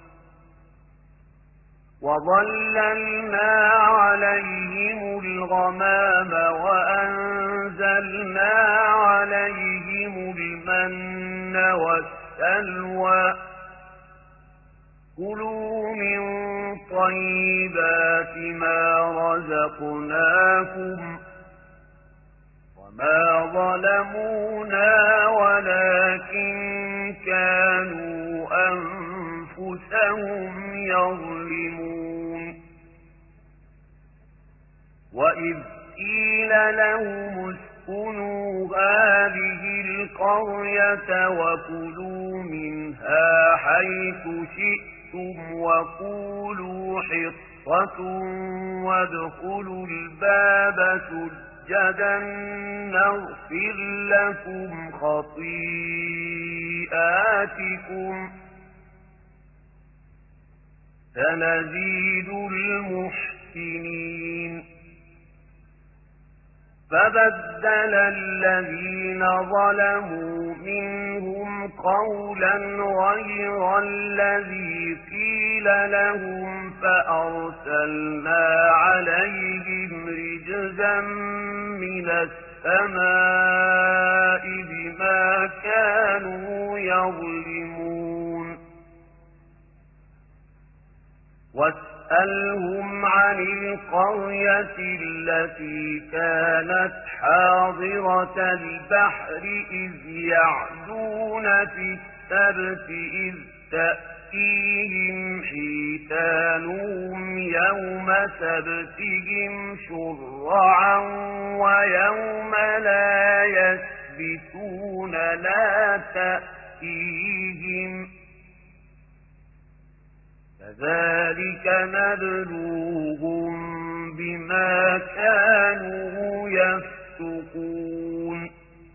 وظللنا عليهم الغمام وأنزلنا عليهم المن والسلوى كلوا من طيبات ما رزقناكم وما ظلمونا ولكن كانوا أنفسهم يظلمون وإذ قيل لهم اسكنوا هذه القرية وكلوا منها حيث شئتم وقولوا حطة وادخلوا الباب سجدا نغفر لكم خطيئاتكم سنزيد المحسنين فبدل الذين ظلموا منهم قولا غير الذي قيل لهم فأرسلنا عليهم رجزا من السماء بما كانوا يظلمون واسألهم عن القرية التي كانت حاضرة البحر إذ يعدون في السبت إذ تأتيهم حيتانهم يوم سبتهم شرعا ويوم لا يسبتون لا تأتيهم كذلك نبلوهم بما كانوا يفسقون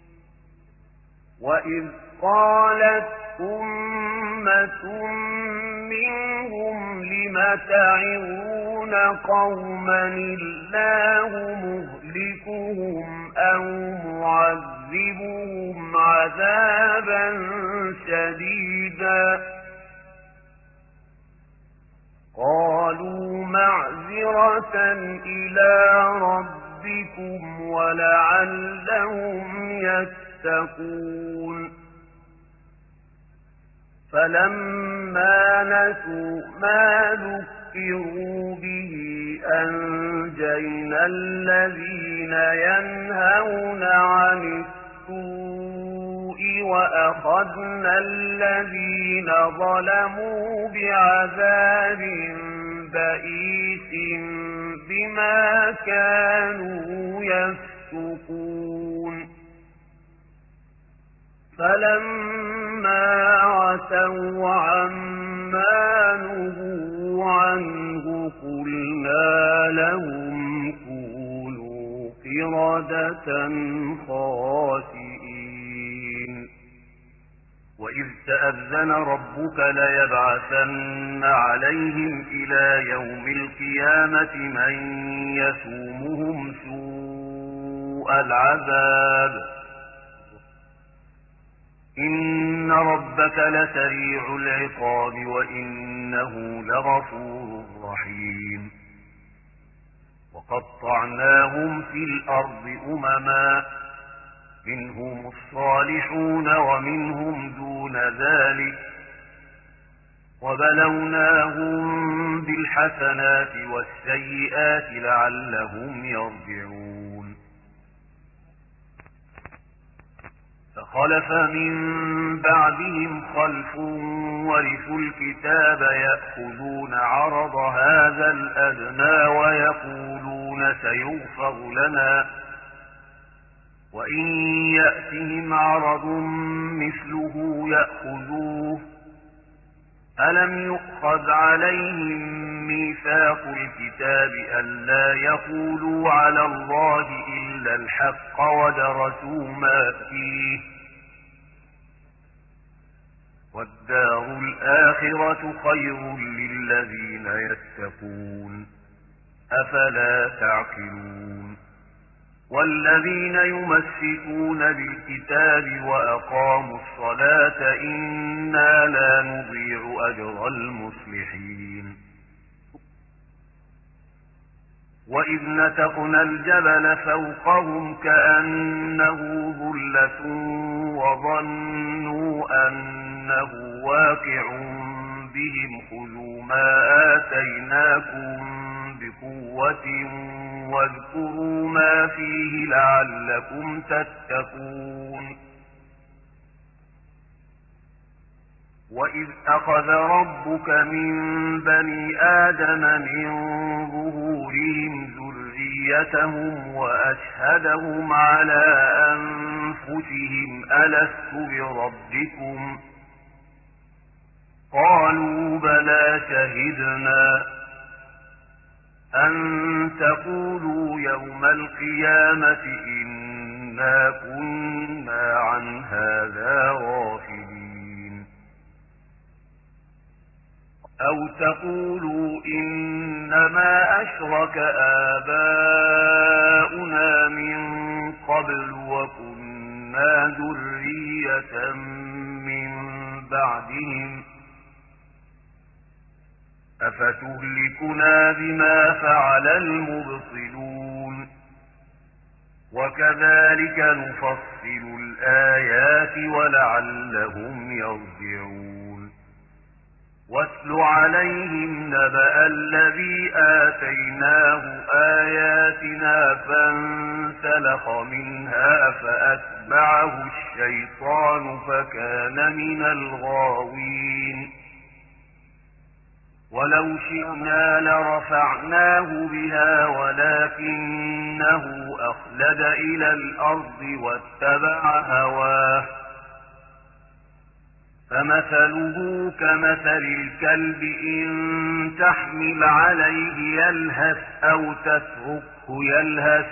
وإذ قالت أمة منهم لم تعظون قوما الله مهلكهم أو معذبهم عذابا شديدا قالوا معذرة إلى ربكم ولعلهم يتقون فلما نسوا ما ذكروا به أنجينا الذين ينهون عن السوء وأخذنا الذين ظلموا بعذاب بئيس بما كانوا يفسقون فلما عتوا عما نهوا عنه قلنا لهم كونوا قردة خاسئين وإذ تأذن ربك ليبعثن عليهم إلى يوم القيامة من يسومهم سوء العذاب إن ربك لسريع العقاب وإنه لغفور رحيم وقطعناهم في الأرض أمما منهم الصالحون ومنهم دون ذلك وبلوناهم بالحسنات والسيئات لعلهم يرجعون فخلف من بعدهم خلف ورثوا الكتاب يأخذون عرض هذا الأدنى ويقولون سيغفر لنا وإن يأتهم عرض مثله يأخذوه ألم يؤخذ عليهم ميثاق الكتاب ألا يقولوا على الله إلا الحق ودرسوا ما فيه والدار الآخرة خير للذين يتقون أفلا تعقلون والذين يمسكون بالكتاب وأقاموا الصلاة إنا لا نضيع أجر المصلحين وإذ نتقنا الجبل فوقهم كأنه ظلة وظنوا أنه واقع بهم خذوا ما آتيناكم بقوة واذكروا ما فيه لعلكم تتقون وإذ أخذ ربك من بني آدم من ظهورهم ذريتهم وأشهدهم على أنفسهم ألست بربكم قالوا بلى شهدنا أن تقولوا يوم القيامة إنا كنا عن هذا غافلين أو تقولوا إنما أشرك آباؤنا من قبل وكنا ذرية من بعدهم أفتهلكنا بما فعل المبطلون وكذلك نفصل الآيات ولعلهم يرجعون واتل عليهم نبأ الذي آتيناه آياتنا فانسلخ منها فأتبعه الشيطان فكان من الغاوين ولو شئنا لرفعناه بها ولكنه أخلد إلى الأرض واتبع هواه فمثله كمثل الكلب إن تحمل عليه يلهث أو تتركه يلهث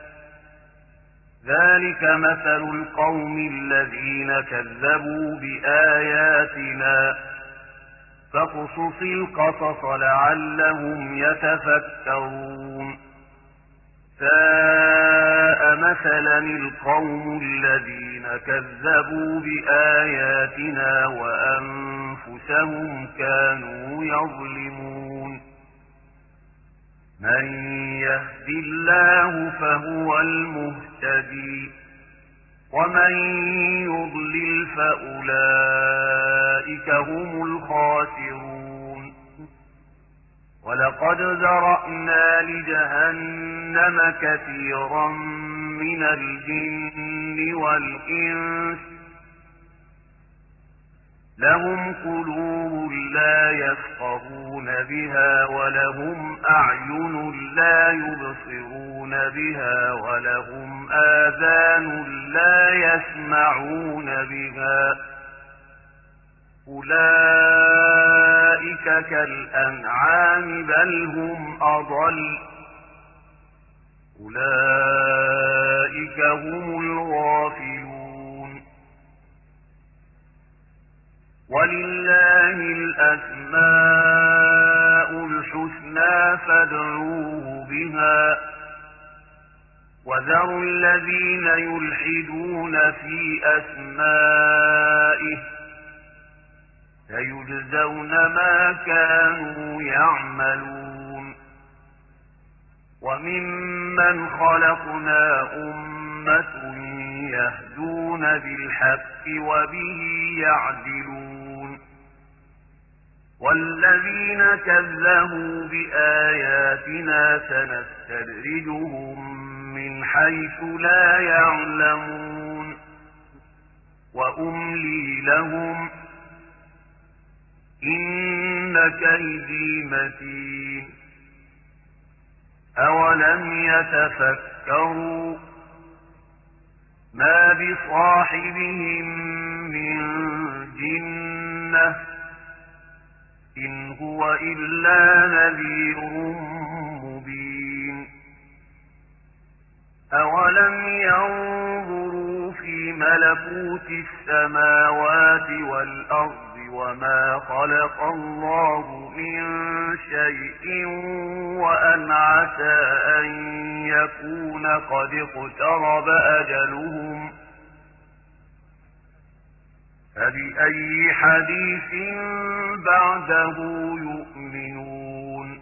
ذلك مثل القوم الذين كذبوا بآياتنا فاقصص القصص لعلهم يتفكرون ساء مثلا القوم الذين كذبوا بآياتنا وأنفسهم كانوا يظلمون من يهد الله فهو المهتدي ومن يضلل فأولئك هم الخاسرون ولقد ذرأنا لجهنم كثيرا من الجن والإنس لهم قلوب لا يفقهون بها ولهم أعين لا يبصرون بها ولهم آذان لا يسمعون بها أولئك كالأنعام بل هم أضل أولئك هم الغافلون ولله الأسماء الحسنى فادعوه بها وذروا الذين يلحدون في أسمائه سيجزون ما كانوا يعملون وممن خلقنا أمة يهدون بالحق وبه يعدلون والذين كذبوا بآياتنا سنستدرجهم من حيث لا يعلمون وأملي لهم إن كيدي متين أولم يتفكروا ما بصاحبهم من جنة إن هو إلا نذير مبين أولم ينظروا في ملكوت السماوات والأرض وما خلق الله من شيء وأن عسى أن يكون قد اقترب أجلهم فبأي حديث بعده يؤمنون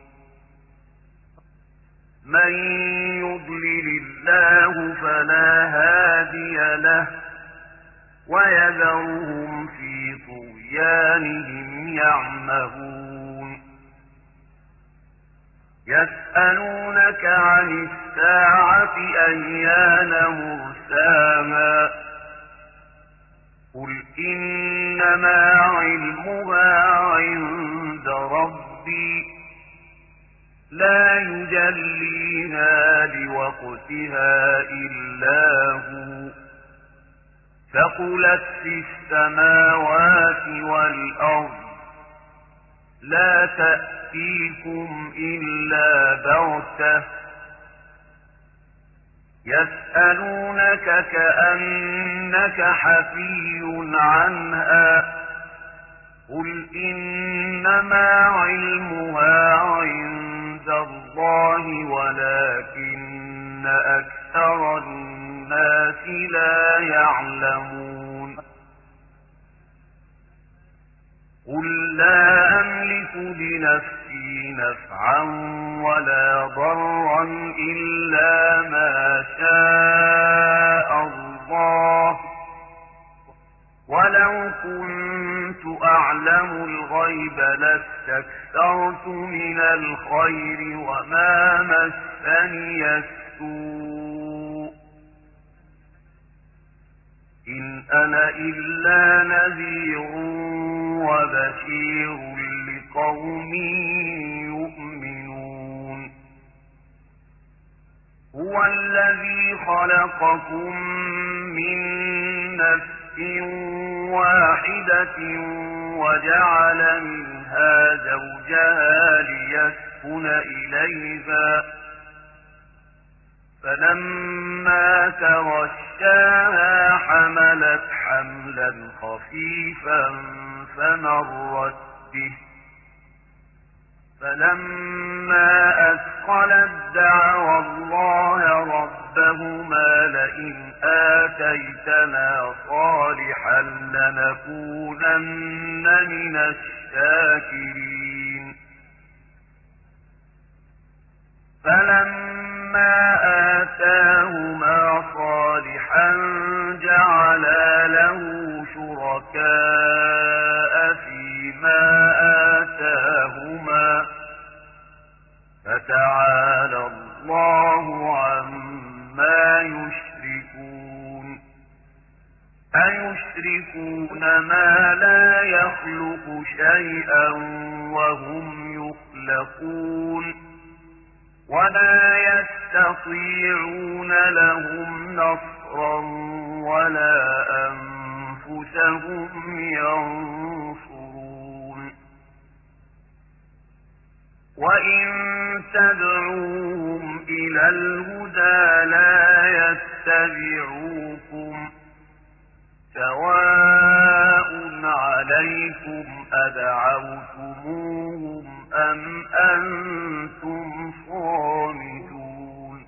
من يضلل الله فلا هادي له ويذرهم في طغيانهم يعمهون يسألونك عن الساعة أيان مرساها قل إنما علمها عند ربي لا يجليها لوقتها إلا هو ثقلت في السماوات والأرض لا تأتيكم إلا بغتة يسألونك كأنك حفي عنها قل إنما علمها عند الله ولكن أكثر الناس لا يعلمون قل لا أملك لنفسي نفعا ولا ضرا إلا ما شاء الله ولو كنت كنت أعلم الغيب لاستكثرت من الخير وما مسني السوء إن أنا إلا نذير وبشير لقوم يؤمنون هو الذي خلقكم من نفس واحدة وجعل منها زوجها ليسكن إليها فلما تغشاها حملت حملا خفيفا فمرت به فلما أثقلت دعوا الله ربهما لئن آتيتنا صالحا لنكونن من الشاكرين فلما آتاهما صالحا جعلا له شركاء فيما آتاهما فتعالى الله عما يشركون أيشركون ما لا يخلق شيئا وهم يخلقون ولا يستطيعون لهم نصرا ولا أنفسهم ينصرون وإن تدعوهم إلى الهدى لا يتبعوكم سواء عليكم أدعوتموهم أم أنتم صامتون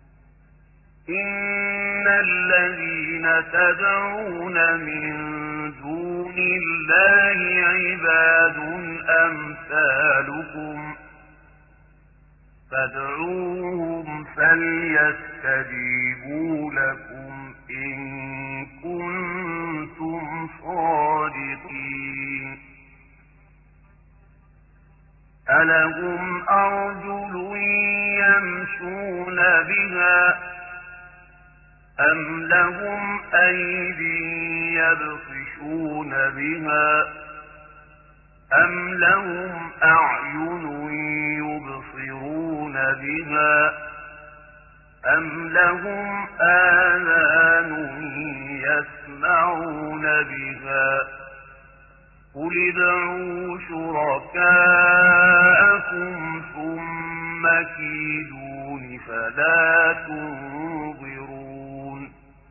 إن الذين تدعون من دون الله عباد أمثالكم فادعوهم فليستجيبوا لكم إن كنتم صادقين ألهم أرجل يمشون بها أم لهم أيدي يبطشون بها أم لهم أعين يبصرون بها أم لهم آذان يسمعون بها قل ادعوا شركاءكم ثم كيدون فلا تنظرون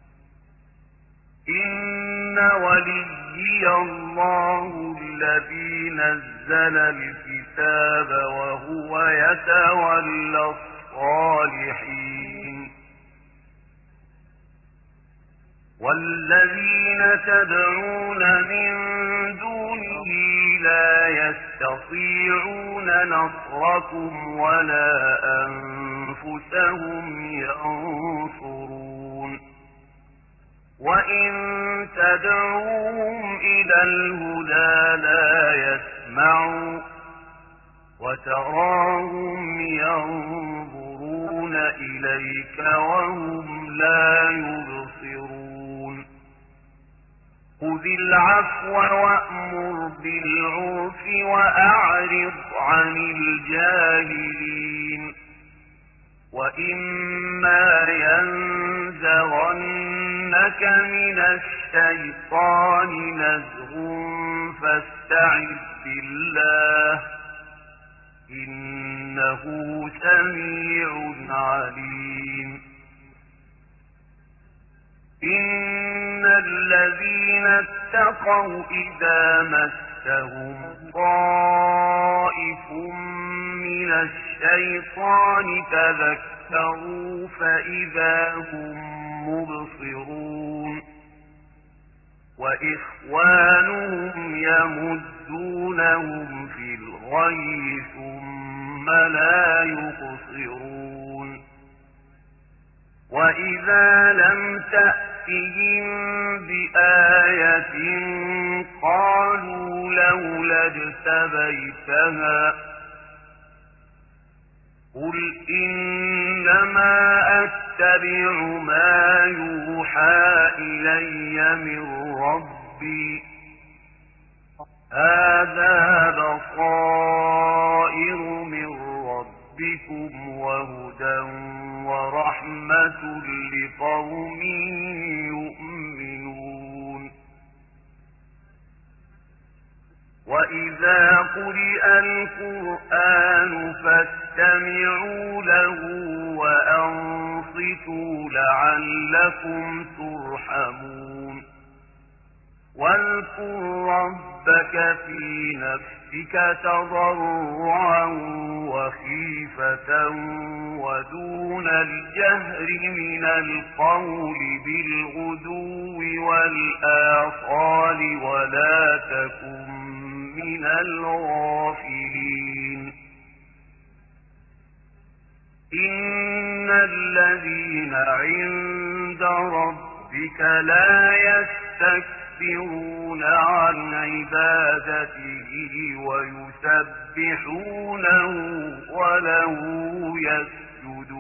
إن وليي الله الذي نزل الكتاب وهو يتولى الصالحين والذين تدعون من دونه لا يستطيعون نصركم ولا أنفسهم ينصرون وإن تدعوهم إلى الهدى لا يسمعوا وتراهم ينظرون إليك وهم لا يبصرون خذ العفو وأمر بالعرف وأعرض عن الجاهلين وإما ينزغنك من الشيطان نزغ فاستعذ بالله إنه سميع عليم إن الذين اتقوا إذا مسهم طائف من الشيطان تذكروا فإذا هم مبصرون وإخوانهم يمدونهم في الغي ثم لا يقصرون وإذا لم تأتهم تأتهم بآية قالوا لولا اجتبيتها قل إنما أتبع ما يوحى إلي من ربي هذا بصائر من ربكم وهدى ورحمة لقوم يؤمنون وإذا قرئ القرآن فاستمعوا له وأنصتوا لعلكم ترحمون واذكر ربك في نفسك تضرعا وخيفة ودون الجهر من القول بالغدو والآصال ولا تكن من الغافلين إن الذين عند ربك لا يستكبرون عن عبادته ويسبحونه وله يسجدون